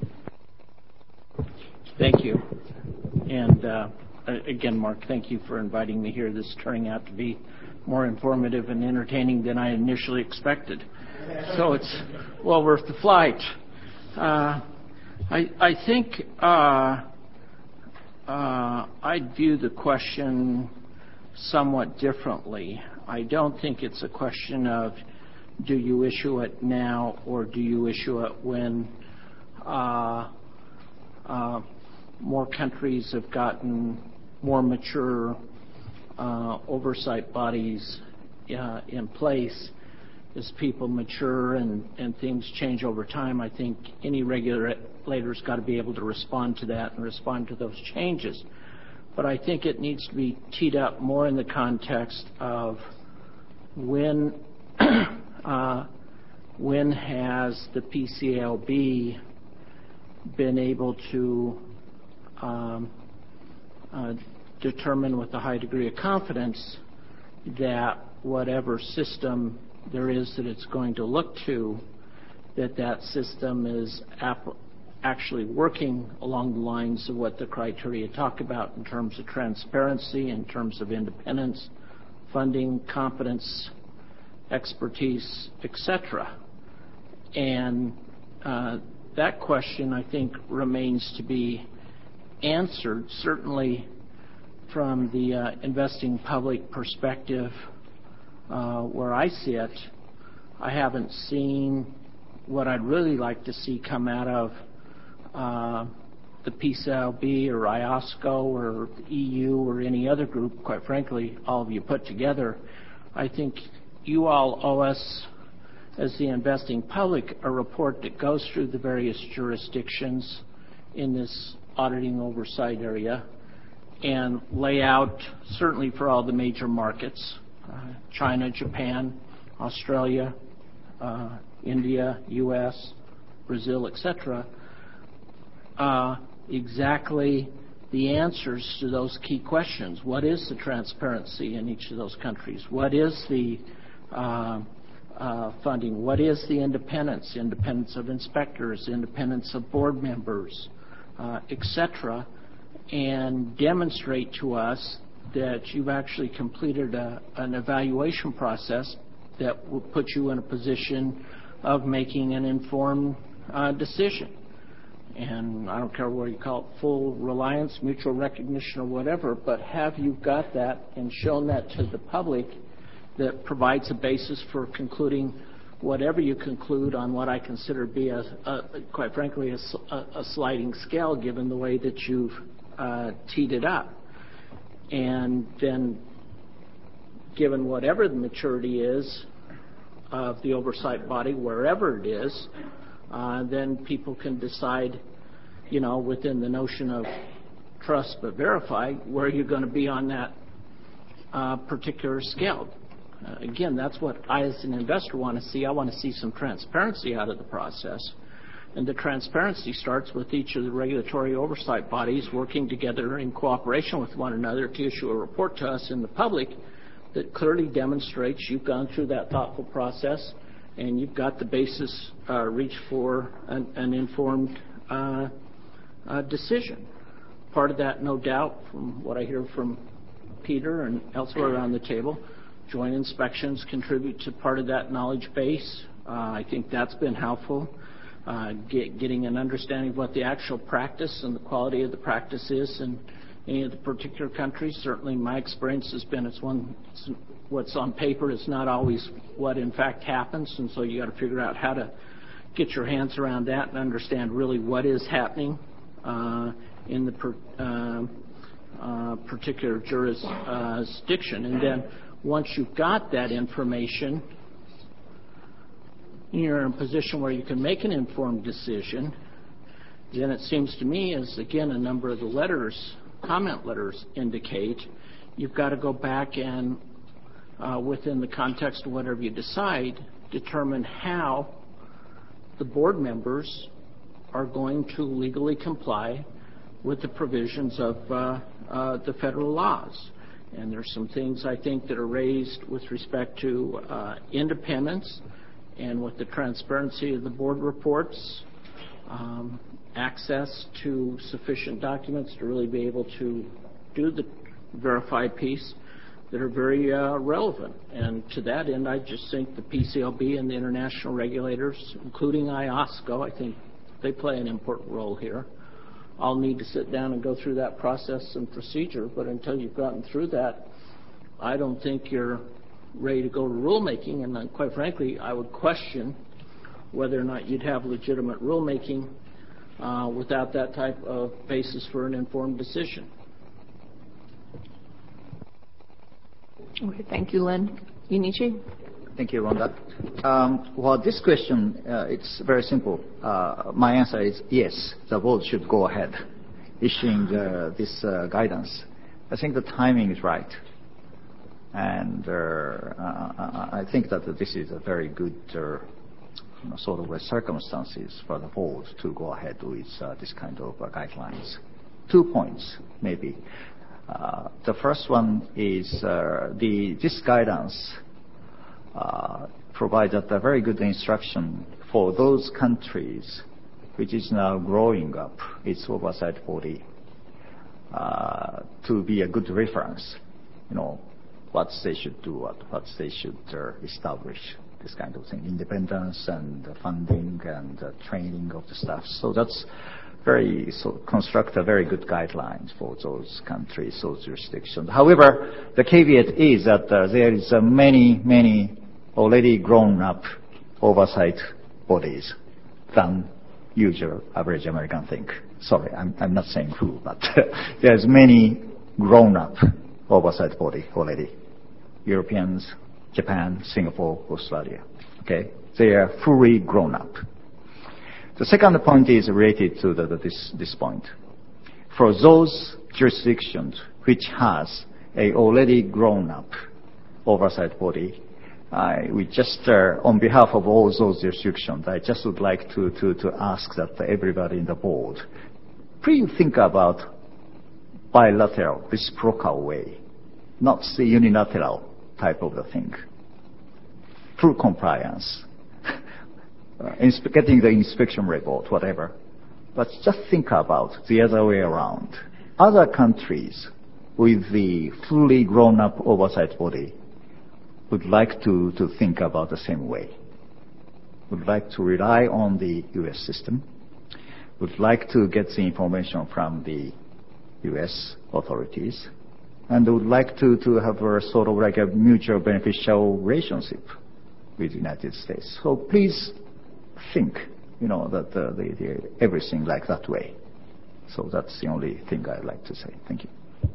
Thank you. And uh, again, Mark, thank you for inviting me here. This is turning out to be more informative and entertaining than I initially expected. So it's well worth the flight. Uh, I, I think uh, uh, I'd view the question somewhat differently. I don't think it's a question of do you issue it now or do you issue it when uh, uh, more countries have gotten more mature uh, oversight bodies uh, in place as people mature and, and things change over time. I think any regulator's got to be able to respond to that and respond to those changes. But I think it needs to be teed up more in the context of when uh, when has the P C A L B been able to um, uh, determine with a high degree of confidence that whatever system there is that it's going to look to, that that system is ap- actually working along the lines of what the criteria talk about in terms of transparency, in terms of independence, funding, competence, expertise, et cetera. And uh, that question, I think, remains to be answered, certainly from the uh, investing public perspective. Uh, where I sit, I haven't seen what I'd really like to see come out of uh, the P C A L B or I O S C O or the E U or any other group, quite frankly, all of you put together. I think you all owe us, as the investing public, a report that goes through the various jurisdictions in this auditing oversight area and lay out, certainly for all the major markets, Uh, China, Japan, Australia, uh, India, U S, Brazil, et cetera, uh, exactly the answers to those key questions. What is the transparency in each of those countries? What is the uh, uh, funding? What is the independence? Independence of inspectors, independence of board members, uh, et cetera, and demonstrate to us that you've actually completed a, an evaluation process that will put you in a position of making an informed uh, decision. And I don't care what you call it, full reliance, mutual recognition, or whatever, but have you got that and shown that to the public that provides a basis for concluding whatever you conclude on what I consider to be, a, a, quite frankly, a, a sliding scale given the way that you've uh, teed it up. And then, given whatever the maturity is of the oversight body, wherever it is, uh, then people can decide, you know, within the notion of trust but verify, where you're going to be on that uh, particular scale. Uh, again, that's what I, as an investor, want to see. I want to see some transparency out of the process. And the transparency starts with each of the regulatory oversight bodies working together in cooperation with one another to issue a report to us in the public that clearly demonstrates you've gone through that thoughtful process and you've got the basis uh, reached for an, an informed uh, uh, decision. Part of that, no doubt, from what I hear from Peter and elsewhere around the table, joint inspections contribute to part of that knowledge base. Uh, I think that's been helpful. Uh, get, getting an understanding of what the actual practice and the quality of the practice is in any of the particular countries. Certainly my experience has been it's one, it's, what's on paper is not always what in fact happens, and so you got to figure out how to get your hands around that and understand really what is happening uh, in the per, uh, uh, particular jurisdiction. And then once you've got that information, you're in a position where you can make an informed decision, then it seems to me, as again a number of the letters, comment letters indicate, you've got to go back and, uh, within the context of whatever you decide, determine how the board members are going to legally comply with the provisions of uh, uh, the federal laws. And there's some things I think that are raised with respect to uh, independence, and with the transparency of the board reports, um, access to sufficient documents to really be able to do the verify piece, that are very uh, relevant. And to that end, I just think the P C L B and the international regulators, including I O S C O, I think they play an important role here. I'll need to sit down and go through that process and procedure, but until you've gotten through that, I don't think you're ready to go to rulemaking, and then, quite frankly, I would question whether or not you'd have legitimate rulemaking uh, without that type of basis for an informed decision. Okay, thank you, Lynn. Yunichi? Thank you, Rhonda. Um, well, this question, uh, it's very simple. Uh, my answer is yes, the board should go ahead issuing uh, this uh, guidance. I think the timing is right. And uh, uh, I think that this is a very good uh, you know, sort of uh, circumstances for the board to go ahead with uh, this kind of uh, guidelines. Two points, maybe. Uh, the first one is uh, the this guidance uh, provides a very good instruction for those countries which is now growing up its oversight body uh, to be a good reference, you know, what they should do, what, what they should uh, establish, this kind of thing, independence and uh, funding and uh, training of the staff. So that's very, so construct a very good guidelines for those countries, those jurisdictions. However, the caveat is that uh, there is uh, many, many already grown up oversight bodies than usual average American think. Sorry, I'm, I'm not saying who, but there's many grown up oversight body already. Europeans, Japan, Singapore, Australia. Okay? They are fully grown up. The second point is related to the, the, this, this point. For those jurisdictions which has a already grown up oversight body, I, we just, uh, on behalf of all those jurisdictions, I just would like to, to, to ask that everybody in the board, please think about bilateral, reciprocal way, not the unilateral type of the thing. Full compliance, uh, inspe- getting the inspection report, whatever. But just think about the other way around. Other countries with the fully grown-up oversight body would like to, to think about the same way. Would like to rely on the U S system. Would like to get the information from the U S authorities. And would like to, to have a sort of like a mutual beneficial relationship with the United States. So please think, you know, that uh, the, the, everything like that way. So that's the only thing I'd like to say. Thank you.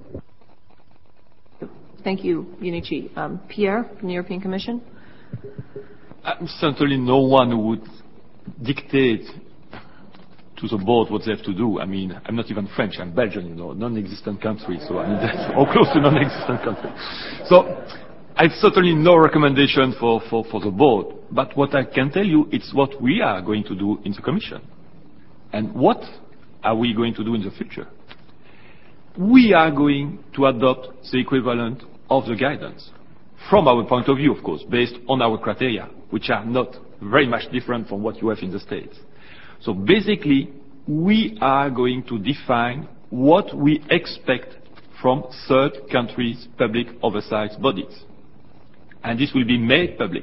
Thank you, Yunichi. Um, Pierre, from the European Commission? I'm certainly no one who would dictate to the board what they have to do. I mean, I'm not even French, I'm Belgian, you know, non-existent country, so I mean, that's all close to non-existent country. So, I've certainly no recommendation for, for, for the board, but what I can tell you, it's what we are going to do in the Commission. And what are we going to do in the future? We are going to adopt the equivalent of the guidance, from our point of view, of course, based on our criteria, which are not very much different from what you have in the States. So basically, we are going to define what we expect from third countries' public oversight bodies. And this will be made public.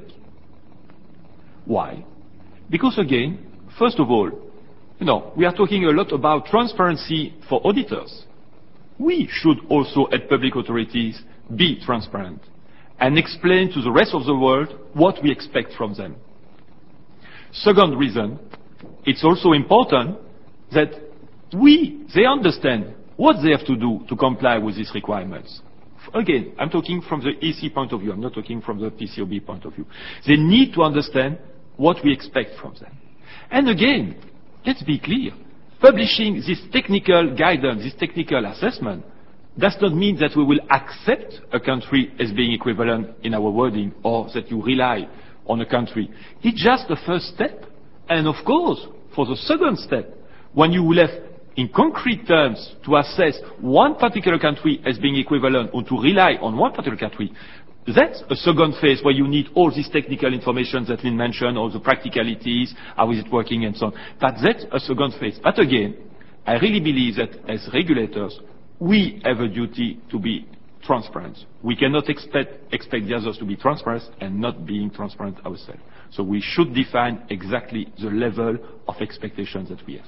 Why? Because again, first of all, you know, we are talking a lot about transparency for auditors. We should also, at public authorities, be transparent and explain to the rest of the world what we expect from them. Second reason, it's also important that we, they understand what they have to do to comply with these requirements. Again, I'm talking from the E C point of view, I'm not talking from the P C O B point of view. They need to understand what we expect from them. And again, let's be clear, publishing this technical guidance, this technical assessment, does not mean that we will accept a country as being equivalent in our wording or that you rely on a country. It's just the first step. And of course, for the second step, when you will have in concrete terms to assess one particular country as being equivalent or to rely on one particular country, that's a second phase where you need all this technical information that Lynn mentioned, all the practicalities, how is it working and so on. But that's a second phase. But again, I really believe that as regulators, we have a duty to be transparent. We cannot expect, expect the others to be transparent and not being transparent ourselves. So we should define exactly the level of expectations that we have.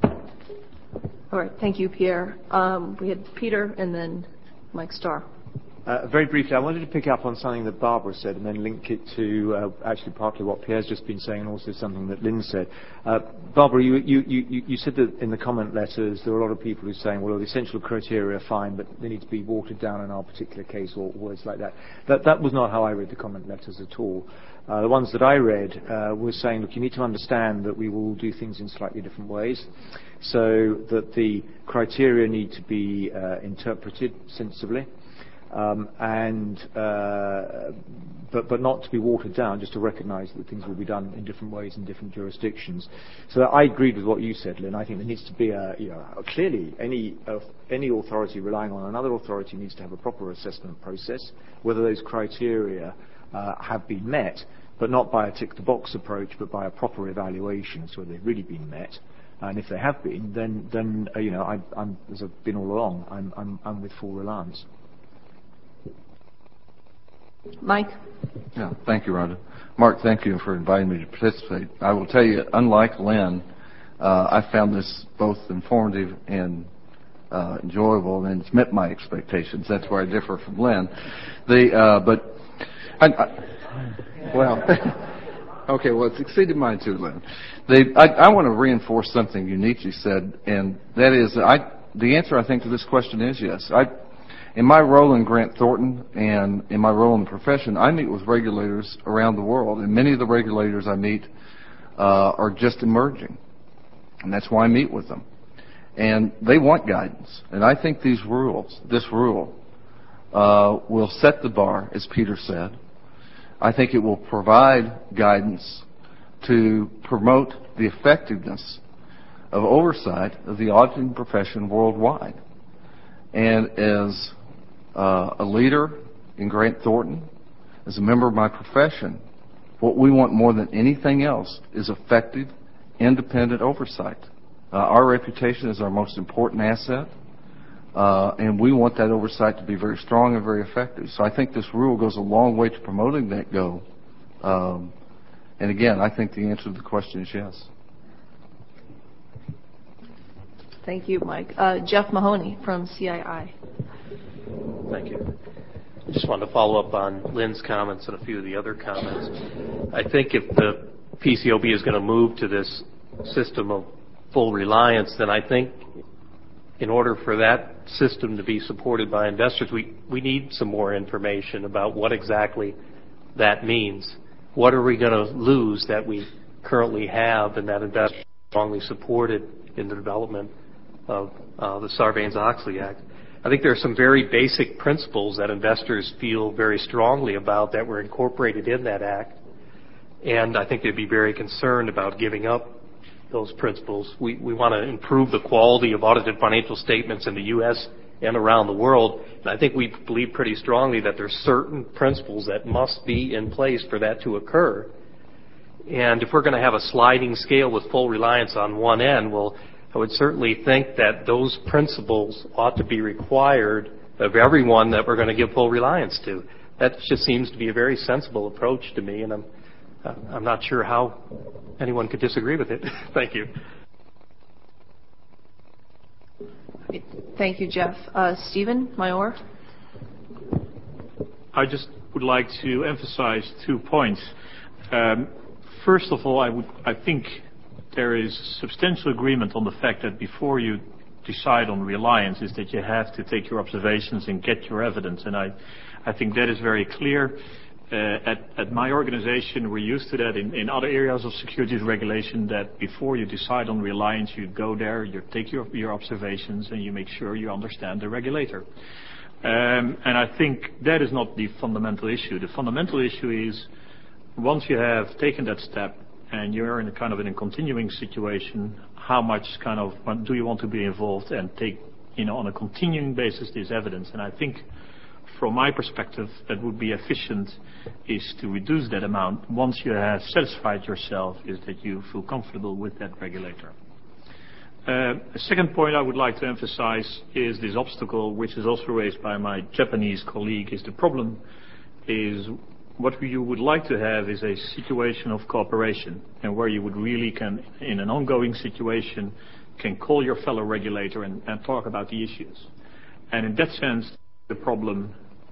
All right. Thank you, Pierre. Um, we had Peter and then Mike Starr. Uh, very briefly, I wanted to pick up on something that Barbara said and then link it to uh, actually partly what Pierre's just been saying and also something that Lynn said. Uh, Barbara, you, you, you, you said that in the comment letters there were a lot of people who are saying, well, the essential criteria are fine, but they need to be watered down in our particular case, or words like that. That, that was not how I read the comment letters at all. Uh, the ones that I read uh, were saying, look, you need to understand that we will do things in slightly different ways, so that the criteria need to be uh, interpreted sensibly. Um, and uh, but but not to be watered down, just to recognise that things will be done in different ways in different jurisdictions. So I agreed with what you said, Lynn. I think there needs to be a, you know, clearly any uh, any authority relying on another authority needs to have a proper assessment process, whether those criteria uh, have been met, but not by a tick-the-box approach, but by a proper evaluation, so they've really been met. And if they have been, then then uh, you know, I, I'm, as I've been all along, I'm I'm, I'm with full reliance. Mike? Yeah, thank you, Rhonda. Mark, thank you for inviting me to participate. I will tell you, unlike Lynn, uh, I found this both informative and uh, enjoyable, and it's met my expectations. That's where I differ from Lynn. The, uh, but, I, I, well, okay, well, it's exceeded mine too, Lynn. The, I, I want to reinforce something you neatly said, and that is, I, the answer, I think, to this question is yes. I, In my role in Grant Thornton and in my role in the profession, I meet with regulators around the world, and many of the regulators I meet uh, are just emerging, and that's why I meet with them. And they want guidance, and I think these rules, this rule, uh, will set the bar, as Peter said. I think it will provide guidance to promote the effectiveness of oversight of the auditing profession worldwide. And as uh, a leader in Grant Thornton, as a member of my profession, what we want more than anything else is effective, independent oversight. Uh, our reputation is our most important asset, uh, and we want that oversight to be very strong and very effective. So I think this rule goes a long way to promoting that goal. Um, and again, I think the answer to the question is yes. Thank you, Mike. Uh, Jeff Mahoney from C I I. Thank you. I just wanted to follow up on Lynn's comments and a few of the other comments. I think if the P C O B is going to move to this system of full reliance, then I think in order for that system to be supported by investors, we, we need some more information about what exactly that means. What are we going to lose that we currently have and that investors strongly supported in the development of uh, the Sarbanes-Oxley Act? I think there are some very basic principles that investors feel very strongly about that were incorporated in that act, and I think they'd be very concerned about giving up those principles. We, we want to improve the quality of audited financial statements in the U S and around the world, and I think we believe pretty strongly that there are certain principles that must be in place for that to occur. And if we're going to have a sliding scale with full reliance on one end, well, I would certainly think that those principles ought to be required of everyone that we're going to give full reliance to. That just seems to be a very sensible approach to me, and I'm I'm not sure how anyone could disagree with it. Thank you. Thank you, Jeff. Uh, Stephen Mayor? I just would like to emphasize two points. Um, first of all, I would I think there is substantial agreement on the fact that before you decide on reliance is that you have to take your observations and get your evidence. And I, I think that is very clear. Uh, at, at my organization, we're used to that in, in other areas of securities regulation, that before you decide on reliance, you go there, you take your, your observations, and you make sure you understand the regulator. Um, and I think that is not the fundamental issue. The fundamental issue is once you have taken that step, and you're in a kind of in a continuing situation, how much kind of do you want to be involved and take, you know, on a continuing basis this evidence? And I think from my perspective, that would be efficient is to reduce that amount once you have satisfied yourself is that you feel comfortable with that regulator. Uh, a second point I would like to emphasize is this obstacle, which is also raised by my Japanese colleague, is the problem is what you would like to have is a situation of cooperation, and where you would really can, in an ongoing situation, can call your fellow regulator and, and talk about the issues. And in that sense, the problem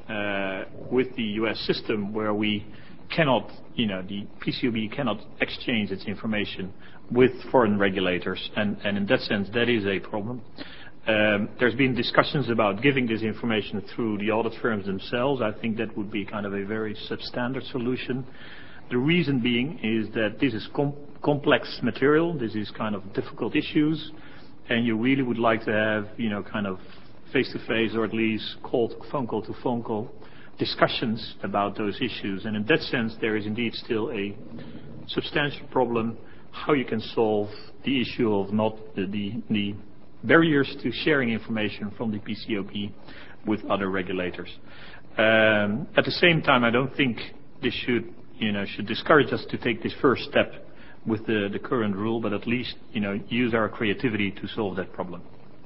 uh, with the U S system where we cannot, you know, the P C O B cannot exchange its information with foreign regulators, and, and in that sense, that is a problem. Um, there's been discussions about giving this information through the audit firms themselves. I think that would be kind of a very substandard solution. The reason being is that this is com- complex material. This is kind of difficult issues, and you really would like to have, you know, kind of face-to-face or at least call, phone call to phone call discussions about those issues. And in that sense, there is indeed still a substantial problem how you can solve the issue of not the, the, the barriers to sharing information from the P C O B with other regulators. Um, at the same time, I don't think this should, you know, should discourage us to take this first step with the, the current rule, but at least, you know, use our creativity to solve that problem.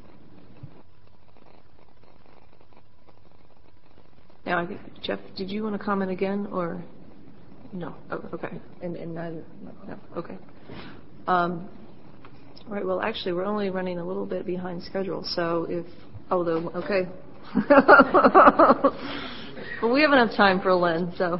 Now, I think, Jeff, did you want to comment again, or no? Oh, okay, and, and neither, no, okay. Um, all right. Well, actually, we're only running a little bit behind schedule, so if although okay, well, we have enough time for Len, so.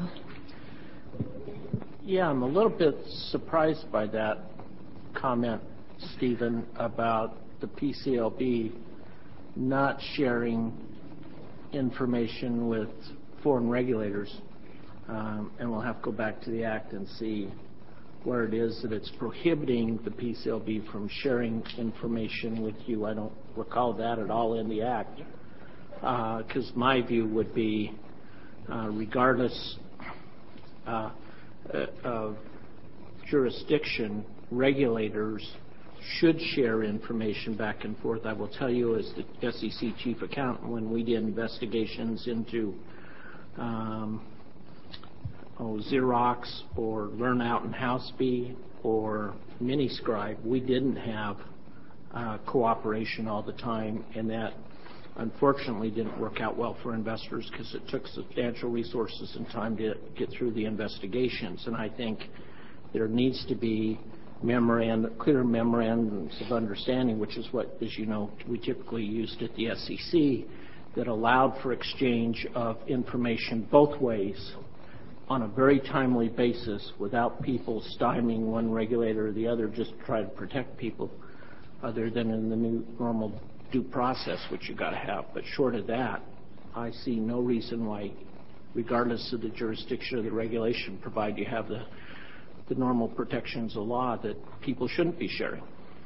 Yeah, I'm a little bit surprised by that comment, Stephen, about the P C L B not sharing information with foreign regulators. Um, and we'll have to go back to the Act and see where it is that it's prohibiting the P C L B from sharing information with you. I don't recall that at all in the Act. Because uh, my view would be, uh, regardless uh, of jurisdiction, regulators should share information back and forth. I will tell you, as the S E C chief accountant, when we did investigations into um, oh, Xerox or Learnout and Houseby or Miniscribe, we didn't have uh, cooperation all the time, and that unfortunately didn't work out well for investors because it took substantial resources and time to get through the investigations. And I think there needs to be memorandum, clear memorandums of understanding, which is what, as you know, we typically used at the S E C, that allowed for exchange of information both ways on a very timely basis without people stymieing one regulator or the other just to try to protect people, other than in the new normal due process, which you got to have. But short of that, I see no reason why, regardless of the jurisdiction of the regulation, provided you have the the normal protections of law, that people shouldn't be sharing.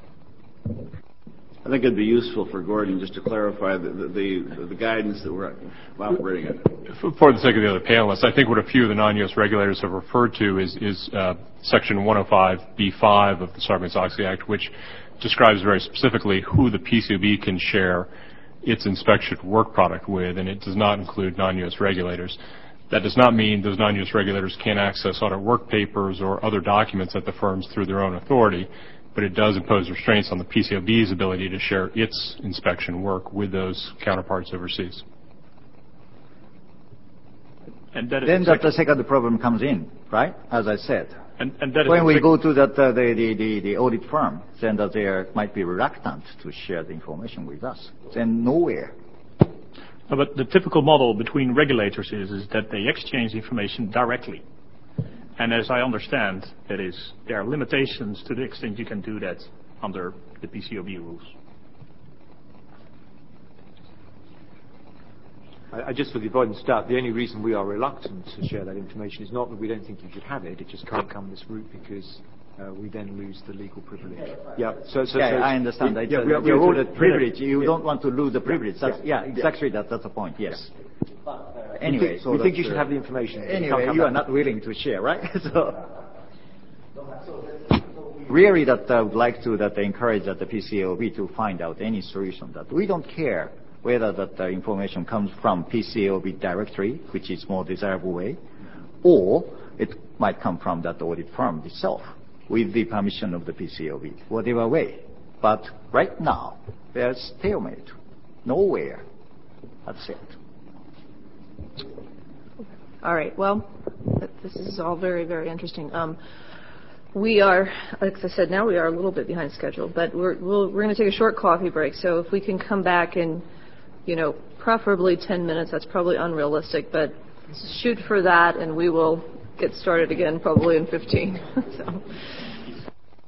I think it'd be useful for Gordon just to clarify the the, the, the guidance that we're operating in. For the sake of the other panelists, I think what a few of the non-U S regulators have referred to is, is uh, Section one oh five B five of the Sarbanes-Oxley Act, which describes very specifically who the P C O B can share its inspection work product with, and it does not include non-U S regulators. That does not mean those non-U S regulators can't access audit work papers or other documents at the firms through their own authority, but it does impose restraints on the P C O B's ability to share its inspection work with those counterparts overseas. And that is then that the second problem comes in, right? As I said. And, and that is when we go to that, uh, the, the, the, the audit firm, then that they might be reluctant to share the information with us. Then nowhere. No, but the typical model between regulators is, is that they exchange information directly. And as I understand, that is, there are limitations to the extent you can do that under the P C O B rules. I, I just for the avoidance of doubt, the only reason we are reluctant to share that information is not that we don't think you should have it, it just can't come this route because uh, we then lose the legal privilege. Yeah, so, so, yeah, so I understand. It, yeah, we are, we are the privilege. You yeah. don't want to lose the privilege. That's, yeah, yeah, exactly. That, that's the point. Yes. Yeah. Uh, anyway, we think, so we think you should uh, have the information. Anyway, you are not willing to share, right? so, really, that I would like to that encourage that the P C O B to find out any solution that we don't care whether that the information comes from P C O B directly, which is more desirable way, or it might come from that audit firm itself, with the permission of the P C O B, whatever way. But right now, there's stalemate. Nowhere. That's it. All right. Well, this is all very, very interesting. Um, we are, like I said, now we are a little bit behind schedule, but we're we'll, we're going to take a short coffee break. So if we can come back in you know, preferably ten minutes. That's probably unrealistic, but shoot for that, and we will get started again probably in fifteen. So.